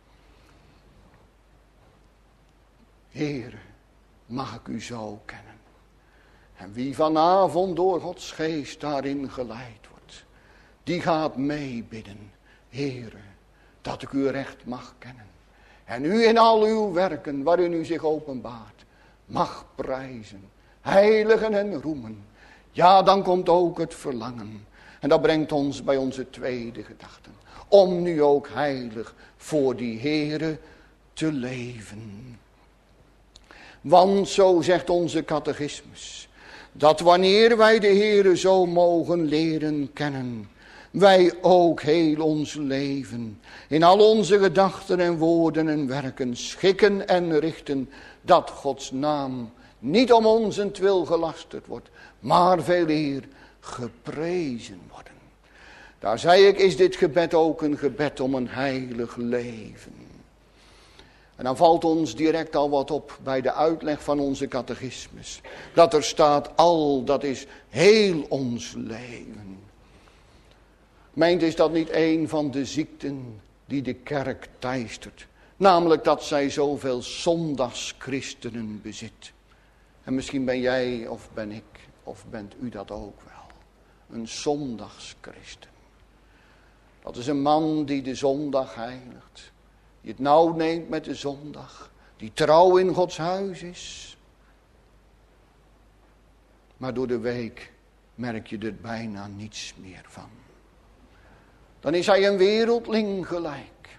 Heere, mag ik u zo kennen. En wie vanavond door Gods geest daarin geleid wordt, die gaat meebidden. Heere, dat ik u recht mag kennen. En u in al uw werken waarin u zich openbaart, mag prijzen, heiligen en roemen. Ja, dan komt ook het verlangen. En dat brengt ons bij onze tweede gedachte. Om nu ook heilig voor die Heere te leven. Want zo zegt onze catechismus, dat wanneer wij de Heere zo mogen leren kennen, wij ook heel ons leven, in al onze gedachten en woorden en werken, schikken en richten, dat Gods naam niet om onzentwil gelasterd wordt, maar veel eer geprezen worden. Daar zei ik, is dit gebed ook een gebed om een heilig leven. En dan valt ons direct al wat op bij de uitleg van onze catechismus. Dat er staat, al dat is heel ons leven. Meent is dat niet een van de ziekten die de kerk teistert. Namelijk dat zij zoveel zondagschristenen bezit. En misschien ben jij of ben ik of bent u dat ook wel. Een zondagschristen. Dat is een man die de zondag heiligt. Die het nauw neemt met de zondag. Die trouw in Gods huis is. Maar door de week merk je er bijna niets meer van. Dan is hij een wereldling gelijk.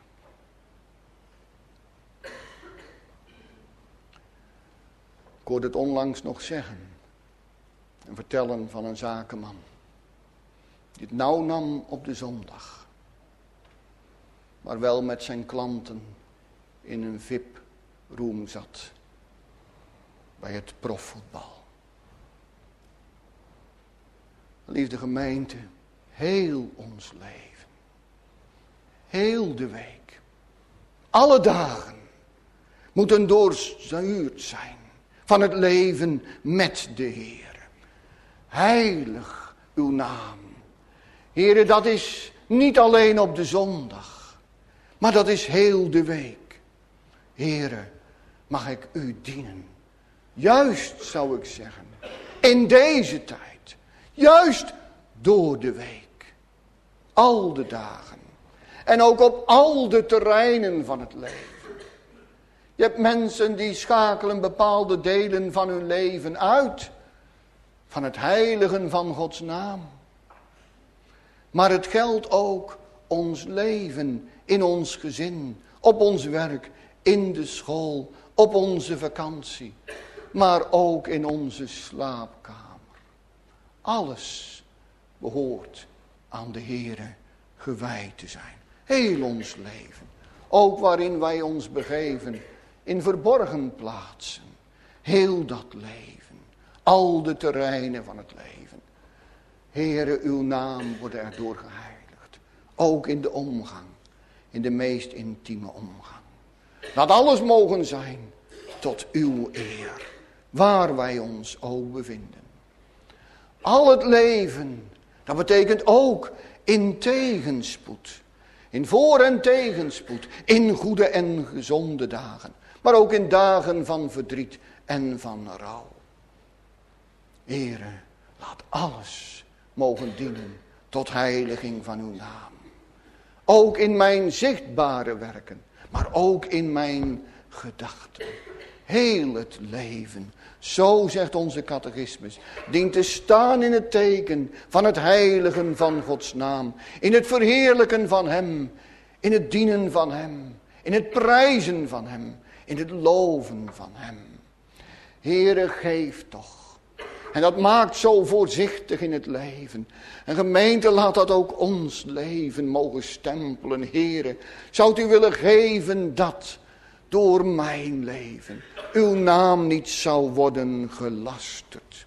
Ik hoorde het onlangs nog zeggen. En vertellen van een zakenman. Die het nauw nam op de zondag. Maar wel met zijn klanten in een V I P-room zat. Bij het profvoetbal. Liefde gemeente, heel ons leven. Heel de week. Alle dagen moeten doorzuurd zijn van het leven met de Heer. Heilig uw naam. Heere, dat is niet alleen op de zondag. Maar dat is heel de week. Heere, mag ik u dienen. Juist zou ik zeggen. In deze tijd. Juist door de week. Al de dagen. En ook op al de terreinen van het leven. Je hebt mensen die schakelen bepaalde delen van hun leven uit. Van het heiligen van Gods naam. Maar het geldt ook ons leven in ons gezin, op ons werk, in de school, op onze vakantie, maar ook in onze slaapkamer. Alles behoort aan de Heere gewijd te zijn. Heel ons leven, ook waarin wij ons begeven, in verborgen plaatsen. Heel dat leven, al de terreinen van het leven. Heere, uw naam wordt erdoor geheiligd. Ook in de omgang, in de meest intieme omgang. Laat alles mogen zijn tot uw eer, waar wij ons ook bevinden. Al het leven, dat betekent ook in tegenspoed. In voor- en tegenspoed, in goede en gezonde dagen. Maar ook in dagen van verdriet en van rouw. Heere, laat alles mogen dienen tot heiliging van uw naam. Ook in mijn zichtbare werken, maar ook in mijn gedachten. Heel het leven, zo zegt onze catechismus, dient te staan in het teken van het heiligen van Gods naam. In het verheerlijken van hem, in het dienen van hem, in het prijzen van hem, in het loven van hem. Heere, geef toch. En dat maakt zo voorzichtig in het leven. En gemeente, laat dat ook ons leven mogen stempelen. Heere, zou u willen geven dat door mijn leven uw naam niet zou worden gelasterd.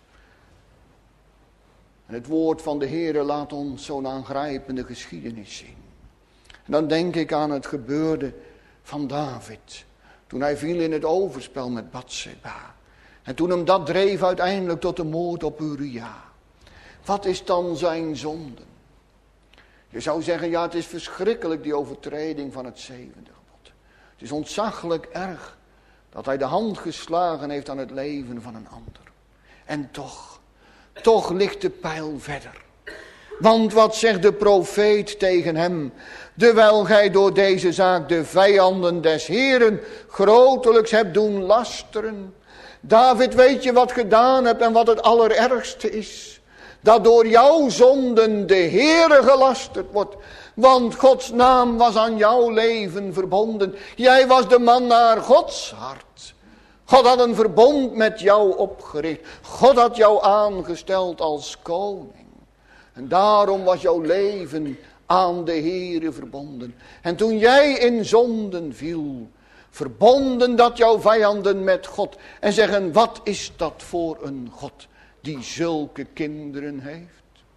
En het woord van de Heere laat ons zo'n aangrijpende geschiedenis zien. En dan denk ik aan het gebeurde van David. Toen hij viel in het overspel met Batseba. En toen hem dat dreef uiteindelijk tot de moord op Uria. Wat is dan zijn zonde? Je zou zeggen, ja, het is verschrikkelijk die overtreding van het zevende gebod. Het is ontzaglijk erg dat hij de hand geslagen heeft aan het leven van een ander. En toch, toch ligt de pijl verder. Want wat zegt de profeet tegen hem? Dewijl gij door deze zaak de vijanden des Heeren grotelijks hebt doen lasteren. David, weet je wat gedaan hebt en wat het allerergste is? Dat door jouw zonden de Heere gelasterd wordt. Want Gods naam was aan jouw leven verbonden. Jij was de man naar Gods hart. God had een verbond met jou opgericht. God had jou aangesteld als koning. En daarom was jouw leven aan de Heere verbonden. En toen jij in zonden viel, verbonden dat jouw vijanden met God. En zeggen, wat is dat voor een God die zulke kinderen heeft?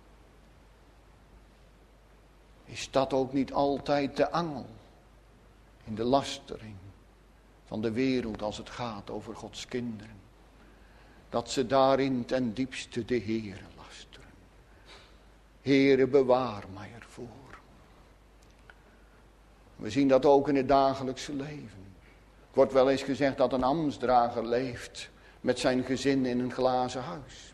Is dat ook niet altijd de angel in de lastering van de wereld als het gaat over Gods kinderen? Dat ze daarin ten diepste de Heere lasteren. Heere, bewaar mij ervoor. We zien dat ook in het dagelijkse leven. Het wordt wel eens gezegd dat een ambtsdrager leeft met zijn gezin in een glazen huis.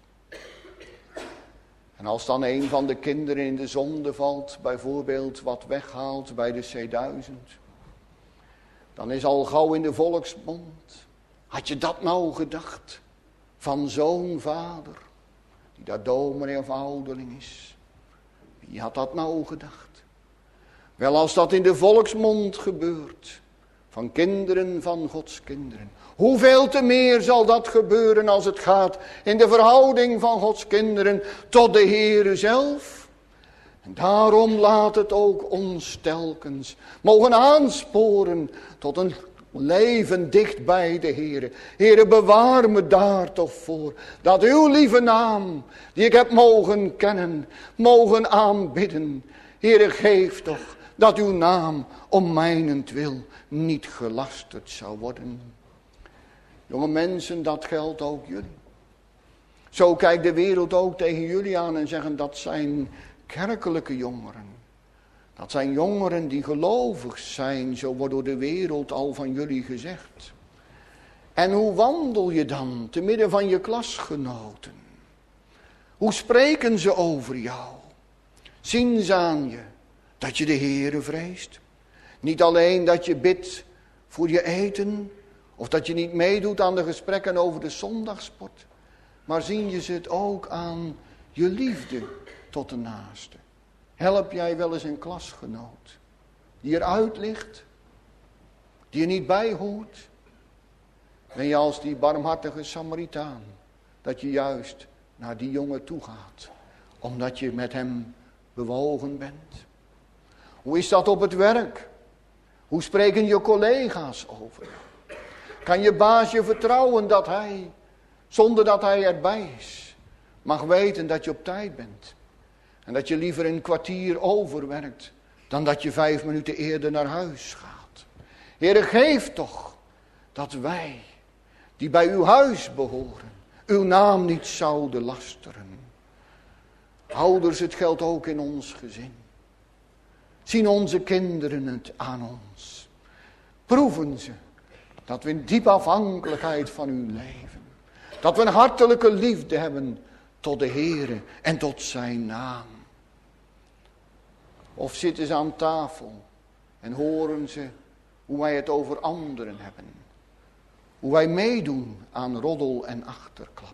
En als dan een van de kinderen in de zonde valt, bijvoorbeeld wat weghaalt bij de C duizend, dan is al gauw in de volksmond, had je dat nou gedacht van zo'n vader, die daar dominee of ouderling is? Wie had dat nou gedacht? Wel, als dat in de volksmond gebeurt, van kinderen van Gods kinderen, hoeveel te meer zal dat gebeuren als het gaat in de verhouding van Gods kinderen tot de Heere zelf? En daarom laat het ook ons telkens mogen aansporen tot een leven dicht bij de Heere. Heere, bewaar me daar toch voor, dat uw lieve naam, die ik heb mogen kennen, mogen aanbidden. Heere, geef toch dat uw naam om mijnentwil niet gelasterd zou worden. Jonge mensen, dat geldt ook jullie. Zo kijkt de wereld ook tegen jullie aan en zeggen, dat zijn kerkelijke jongeren. Dat zijn jongeren die gelovig zijn, zo wordt door de wereld al van jullie gezegd. En hoe wandel je dan te midden van je klasgenoten? Hoe spreken ze over jou? Zien ze aan je dat je de Heere vreest? Niet alleen dat je bidt voor je eten, of dat je niet meedoet aan de gesprekken over de zondagsport, maar zien je ze het ook aan je liefde tot de naaste? Help jij wel eens een klasgenoot die eruit ligt? die je niet bijhoort? Ben je als die barmhartige Samaritaan, dat je juist naar die jongen toe gaat, omdat je met hem bewogen bent? Hoe is dat op het werk? Hoe spreken je collega's over je? Kan je baas je vertrouwen dat hij, zonder dat hij erbij is, mag weten dat je op tijd bent? En dat je liever een kwartier overwerkt, dan dat je vijf minuten eerder naar huis gaat. Heere, geef toch dat wij, die bij uw huis behoren, uw naam niet zouden lasteren. Ouders, het geldt ook in ons gezin. Zien onze kinderen het aan ons? Proeven ze dat we in diepe afhankelijkheid van u leven. Dat we een hartelijke liefde hebben tot de Heere en tot zijn naam. Of zitten ze aan tafel en horen ze hoe wij het over anderen hebben. Hoe wij meedoen aan roddel en achterklap.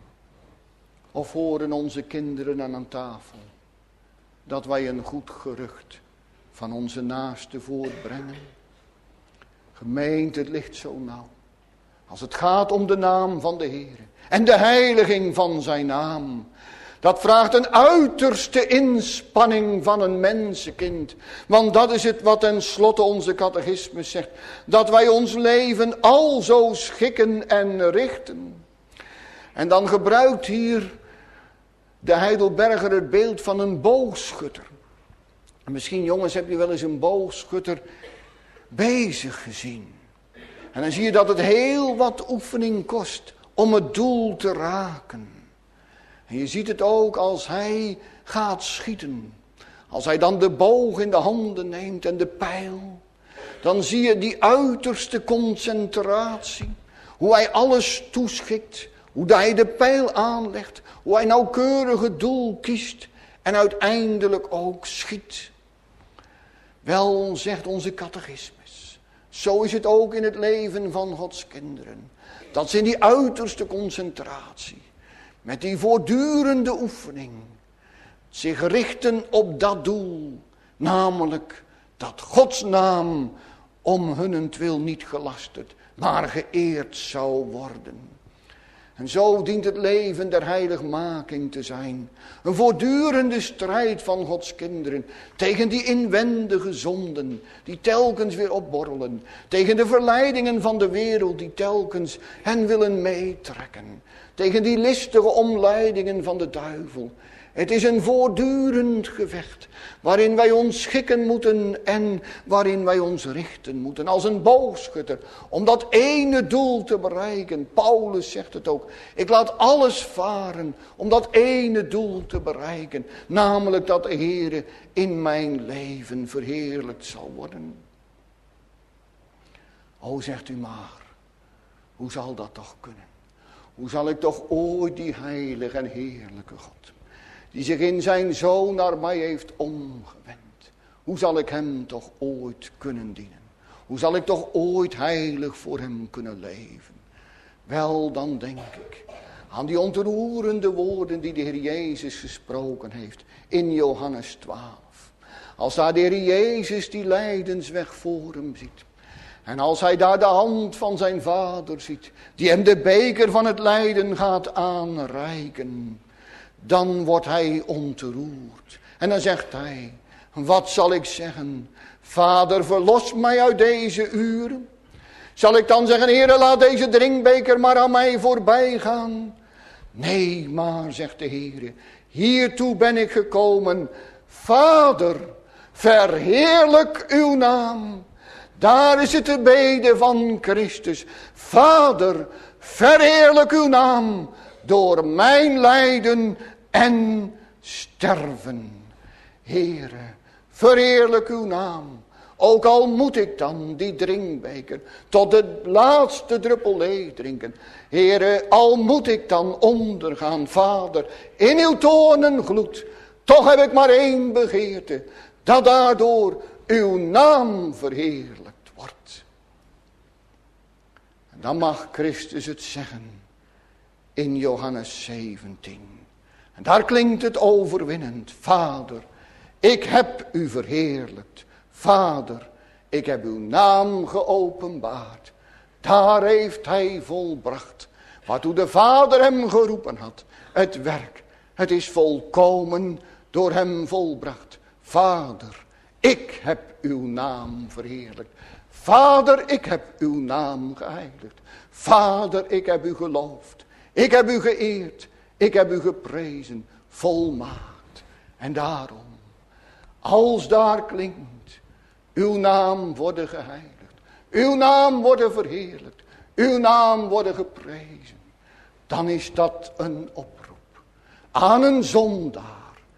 Of horen onze kinderen aan tafel dat wij een goed gerucht van onze naaste voortbrengen. Gemeente, het ligt zo nauw. Als het gaat om de naam van de Heere en de heiliging van zijn naam. Dat vraagt een uiterste inspanning van een mensenkind. Want dat is het wat tenslotte onze catechismus zegt. Dat wij ons leven alzo schikken en richten. En dan gebruikt hier de Heidelberger het beeld van een boogschutter. En misschien, jongens, heb je wel eens een boogschutter bezig gezien. En dan zie je dat het heel wat oefening kost om het doel te raken. En je ziet het ook als hij gaat schieten. Als hij dan de boog in de handen neemt en de pijl. Dan zie je die uiterste concentratie. Hoe hij alles toeschikt. Hoe hij de pijl aanlegt. Hoe hij nauwkeurig het doel kiest. En uiteindelijk ook schiet. Wel, zegt onze catechismus. Zo is het ook in het leven van Gods kinderen. Dat ze in die uiterste concentratie. Met die voortdurende oefening. Zich richten op dat doel. Namelijk dat Gods naam om hunnentwil niet gelasterd, maar geëerd zou worden. En zo dient het leven der heiligmaking te zijn. Een voortdurende strijd van Gods kinderen. Tegen die inwendige zonden die telkens weer opborrelen. Tegen de verleidingen van de wereld die telkens hen willen meetrekken. Tegen die listige omleidingen van de duivel. Het is een voortdurend gevecht waarin wij ons schikken moeten en waarin wij ons richten moeten. Als een boogschutter om dat ene doel te bereiken. Paulus zegt het ook. Ik laat alles varen om dat ene doel te bereiken. Namelijk dat de Heere in mijn leven verheerlijkt zal worden. O, zegt u maar, hoe zal dat toch kunnen? Hoe zal ik toch ooit die heilige en heerlijke God, die zich in zijn Zoon naar mij heeft omgewend. Hoe zal ik hem toch ooit kunnen dienen? Hoe zal ik toch ooit heilig voor hem kunnen leven? Wel, dan denk ik aan die ontroerende woorden die de Heer Jezus gesproken heeft in Johannes twaalf. Als daar de Heer Jezus die lijdensweg voor hem ziet. En als hij daar de hand van zijn Vader ziet, die hem de beker van het lijden gaat aanreiken, dan wordt hij ontroerd. En dan zegt hij, wat zal ik zeggen? Vader, verlos mij uit deze uren. Zal ik dan zeggen, Heere, laat deze drinkbeker maar aan mij voorbij gaan? Nee, maar, zegt de Heere, hiertoe ben ik gekomen. Vader, verheerlijk uw naam. Daar is het de bede van Christus. Vader, verheerlijk uw naam door mijn lijden en sterven. Heere, verheerlijk uw naam. Ook al moet ik dan die drinkbeker tot de laatste druppel leeg drinken. Heere, al moet ik dan ondergaan, Vader, in uw toornengloed. Toch heb ik maar één begeerte, dat daardoor uw naam verheerlijkt wordt. En dan mag Christus het zeggen in Johannes zeventien. En daar klinkt het overwinnend. Vader, ik heb u verheerlijkt. Vader, Ik heb uw naam geopenbaard. Daar heeft hij volbracht. Waartoe de Vader hem geroepen had. Het werk, het is volkomen door hem volbracht. Vader, ik heb uw naam verheerlijkt. Vader, ik heb uw naam geheiligd. Vader, ik heb u geloofd. Ik heb u geëerd. Ik heb u geprezen. Volmaakt. En daarom, als daar klinkt, uw naam worden geheiligd. Uw naam worden verheerlijkt. Uw naam worden geprezen. Dan is dat een oproep aan een zondaar.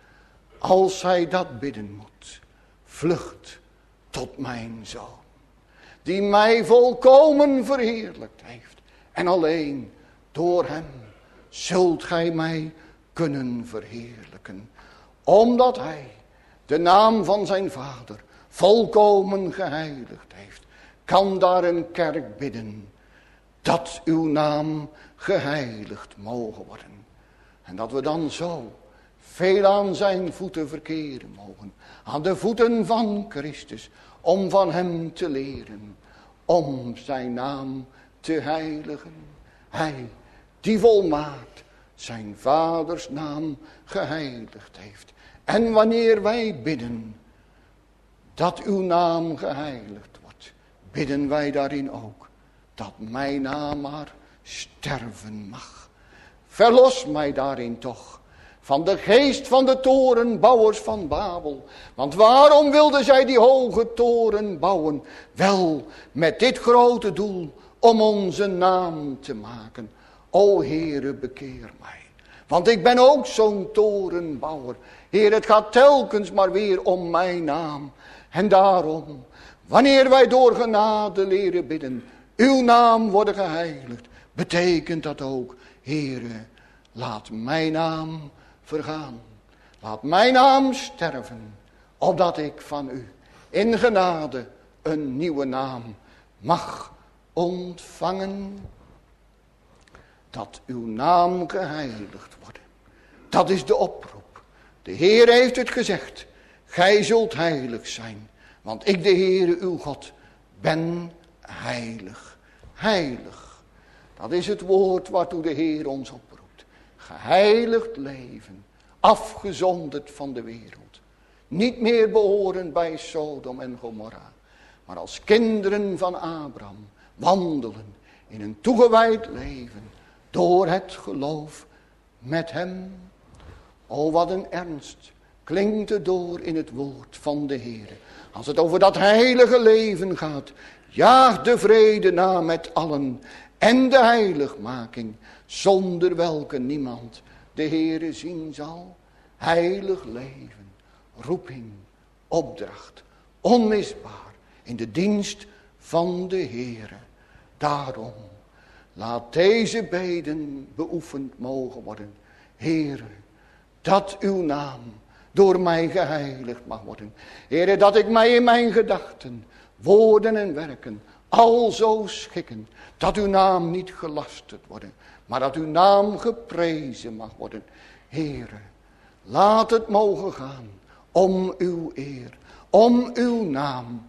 Als hij dat bidden moet. Vlucht tot mijn zoon. Die mij volkomen verheerlijkt heeft. En alleen door hem zult gij mij kunnen verheerlijken. Omdat hij de naam van zijn vader volkomen geheiligd heeft. Kan daar een kerk bidden. Dat uw naam geheiligd mogen worden. En dat we dan zo veel aan zijn voeten verkeren mogen. Aan de voeten van Christus. Om van hem te leren. Om zijn naam te heiligen. Hij die volmaakt zijn vaders naam geheiligd heeft. En wanneer wij bidden dat uw naam geheiligd wordt. Bidden wij daarin ook. Dat mijn naam maar sterven mag. Verlos mij daarin toch. Van de geest van de torenbouwers van Babel. Want waarom wilden zij die hoge toren bouwen? Wel met dit grote doel. Om onze naam te maken. O Heere, bekeer mij. Want ik ben ook zo'n torenbouwer. Heer, het gaat telkens maar weer om mijn naam. En daarom, wanneer wij door genade leren bidden. Uw naam worden geheiligd. Betekent dat ook, Heere, laat mijn naam vergaan. Laat mijn naam sterven. Opdat ik van u in genade een nieuwe naam mag ontvangen. Dat uw naam geheiligd wordt. Dat is de oproep. De Heer heeft het gezegd. Gij zult heilig zijn. Want ik, de Heere, uw God, ben heilig. Heilig. Dat is het woord waartoe de Heer ons oproept. Geheiligd leven. Afgezonderd van de wereld. Niet meer behorend bij Sodom en Gomorra. Maar als kinderen van Abraham wandelen in een toegewijd leven. Door het geloof met hem. O, wat een ernst klinkt er door in het woord van de Heer. Als het over dat heilige leven gaat. Jaag de vrede na met allen. En de heiligmaking. Zonder welke niemand de Heere zien zal. Heilig leven. Roeping. Opdracht. Onmisbaar. In de dienst van de Heere. Daarom. Laat deze beden beoefend mogen worden. Heere, dat uw naam door mij geheiligd mag worden. Heere, dat ik mij in mijn gedachten, woorden en werken al zo schikken. Dat uw naam niet gelasterd worden. Maar dat uw naam geprezen mag worden. Heere, laat het mogen gaan om uw eer. Om uw naam.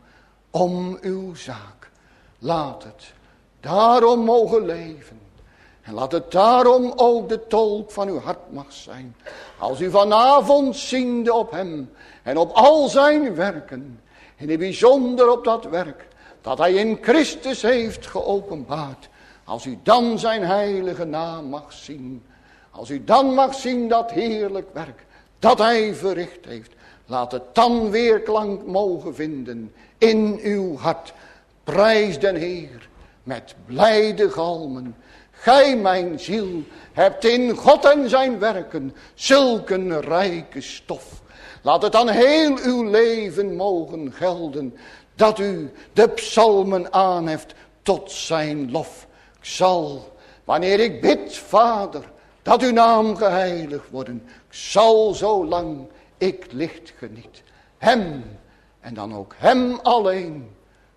Om uw zaak. Laat het daarom mogen leven. En laat het daarom ook de tolk van uw hart mag zijn. Als u vanavond ziende op hem. En op al zijn werken. In het bijzonder op dat werk. Dat hij in Christus heeft geopenbaard. Als u dan zijn heilige naam mag zien. Als u dan mag zien dat heerlijk werk. Dat hij verricht heeft. Laat het dan weerklank mogen vinden. In uw hart. Prijs den Heer. Met blijde galmen. Gij mijn ziel hebt in God en zijn werken zulke rijke stof. Laat het dan heel uw leven mogen gelden. Dat u de psalmen aanheft tot zijn lof. Ik zal, wanneer ik bid, Vader, dat uw naam geheiligd worden. Ik zal zolang ik licht geniet. Hem en dan ook hem alleen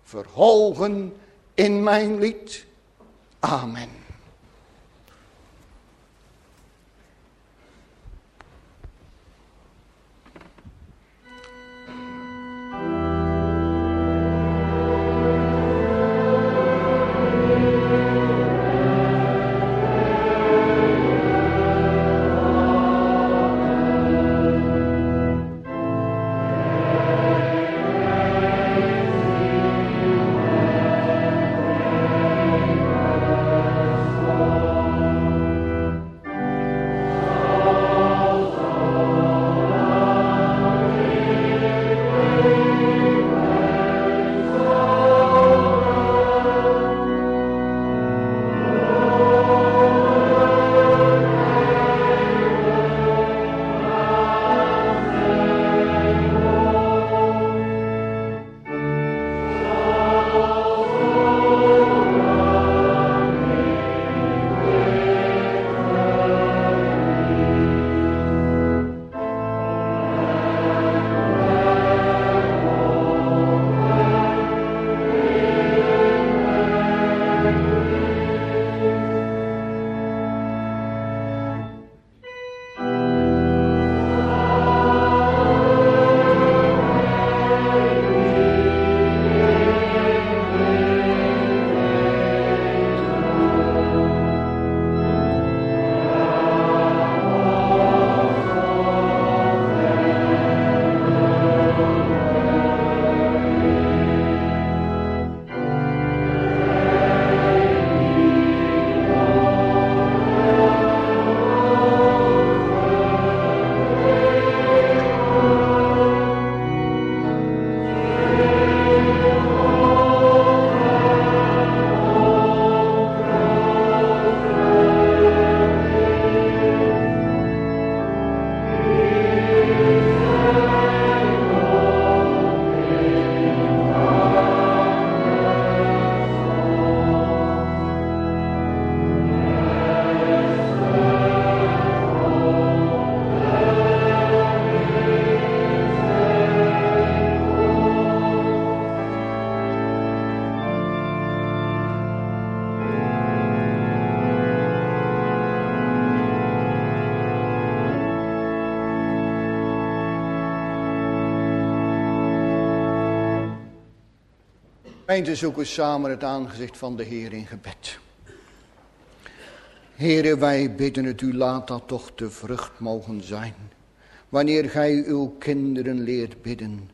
verhogen in mijn lied. Amen. Gemeente, zoeken samen het aangezicht van de Heer in gebed. Heere, wij bidden het u, laat dat toch de vrucht mogen zijn. Wanneer gij uw kinderen leert bidden,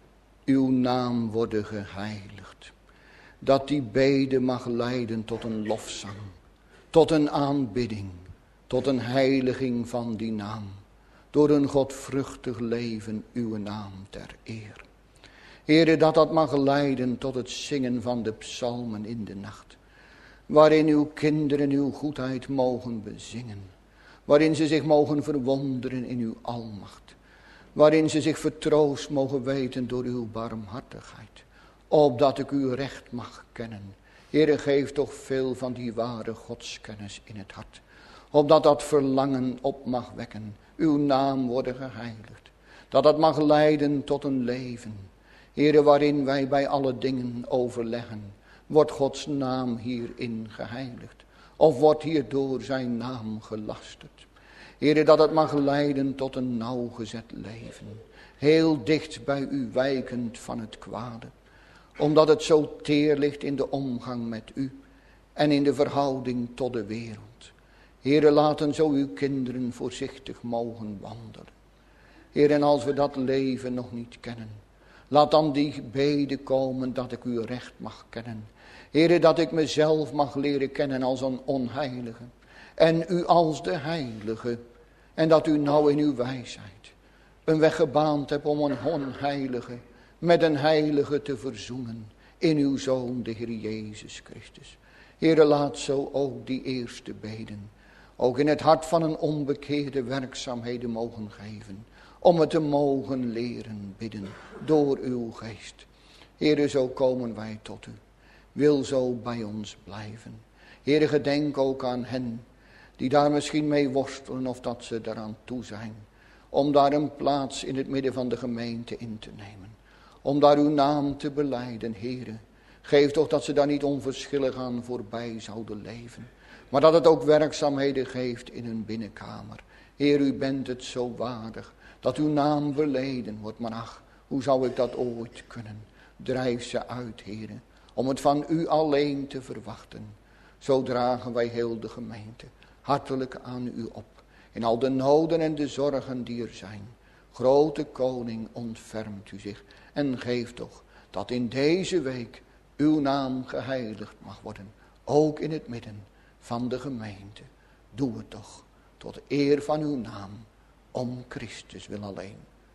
uw naam worden geheiligd. Dat die bede mag leiden tot een lofzang, tot een aanbidding, tot een heiliging van die naam. Door een godvruchtig leven uw naam ter eer. Heere, dat dat mag leiden tot het zingen van de psalmen in de nacht. Waarin uw kinderen uw goedheid mogen bezingen. Waarin ze zich mogen verwonderen in uw almacht. Waarin ze zich vertroost mogen weten door uw barmhartigheid. Opdat ik uw recht mag kennen. Heere, geef toch veel van die ware godskennis in het hart. Opdat dat verlangen op mag wekken. Uw naam worden geheiligd. Dat dat mag leiden tot een leven. Heere, waarin wij bij alle dingen overleggen. Wordt Gods naam hierin geheiligd? Of wordt hierdoor zijn naam gelasterd? Heere, dat het mag leiden tot een nauwgezet leven. Heel dicht bij u wijkend van het kwade. Omdat het zo teer ligt in de omgang met u. En in de verhouding tot de wereld. Heere, laten zo uw kinderen voorzichtig mogen wandelen. Heere, en als we dat leven nog niet kennen. Laat dan die bede komen dat ik uw recht mag kennen. Heere, dat ik mezelf mag leren kennen als een onheilige. En u als de heilige. En dat u nou in uw wijsheid een weg gebaand hebt om een onheilige met een heilige te verzoenen. In uw Zoon, de Heer Jezus Christus. Heere, laat zo ook die eerste beden. Ook in het hart van een onbekeerde werkzaamheden mogen geven. Om het te mogen leren bidden door uw geest. Heere, zo komen wij tot u. Wil zo bij ons blijven. Heere, gedenk ook aan hen die daar misschien mee worstelen of dat ze daaraan toe zijn. Om daar een plaats in het midden van de gemeente in te nemen. Om daar uw naam te belijden, Heere. Geef toch dat ze daar niet onverschillig aan voorbij zouden leven. Maar dat het ook werkzaamheden geeft in hun binnenkamer. Heer, u bent het zo waardig. Dat uw naam beleden wordt. Maar ach, hoe zou ik dat ooit kunnen? Drijf ze uit, Heere. Om het van u alleen te verwachten. Zo dragen wij heel de gemeente hartelijk aan u op. In al de noden en de zorgen die er zijn. Grote koning, ontfermt u zich. En geef toch dat in deze week uw naam geheiligd mag worden. Ook in het midden van de gemeente. Doe het toch tot eer van uw naam. Om Christus wil alleen.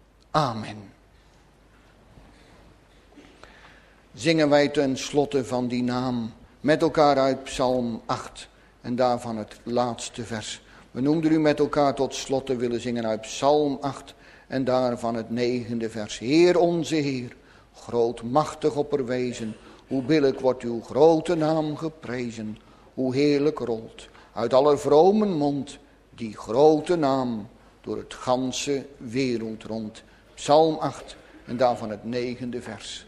Amen. Zingen wij ten slotte van die naam met elkaar uit Psalm acht. En daarvan het laatste vers. We noemden u met elkaar tot slotte willen zingen uit Psalm acht. En daarvan het negende vers. Heer onze Heer, grootmachtig opperwezen. Hoe billijk wordt uw grote naam geprezen. Hoe heerlijk rolt uit aller vromen mond die grote naam. Door het ganse wereld rond. Psalm acht en daarvan het negende vers.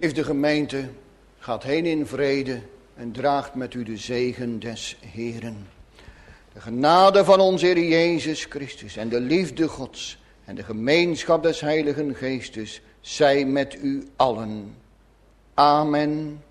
Is de gemeente, gaat heen in vrede en draagt met u de zegen des Heeren. De genade van onze Heer Jezus Christus en de liefde Gods en de gemeenschap des Heiligen Geestes zij met u allen. Amen.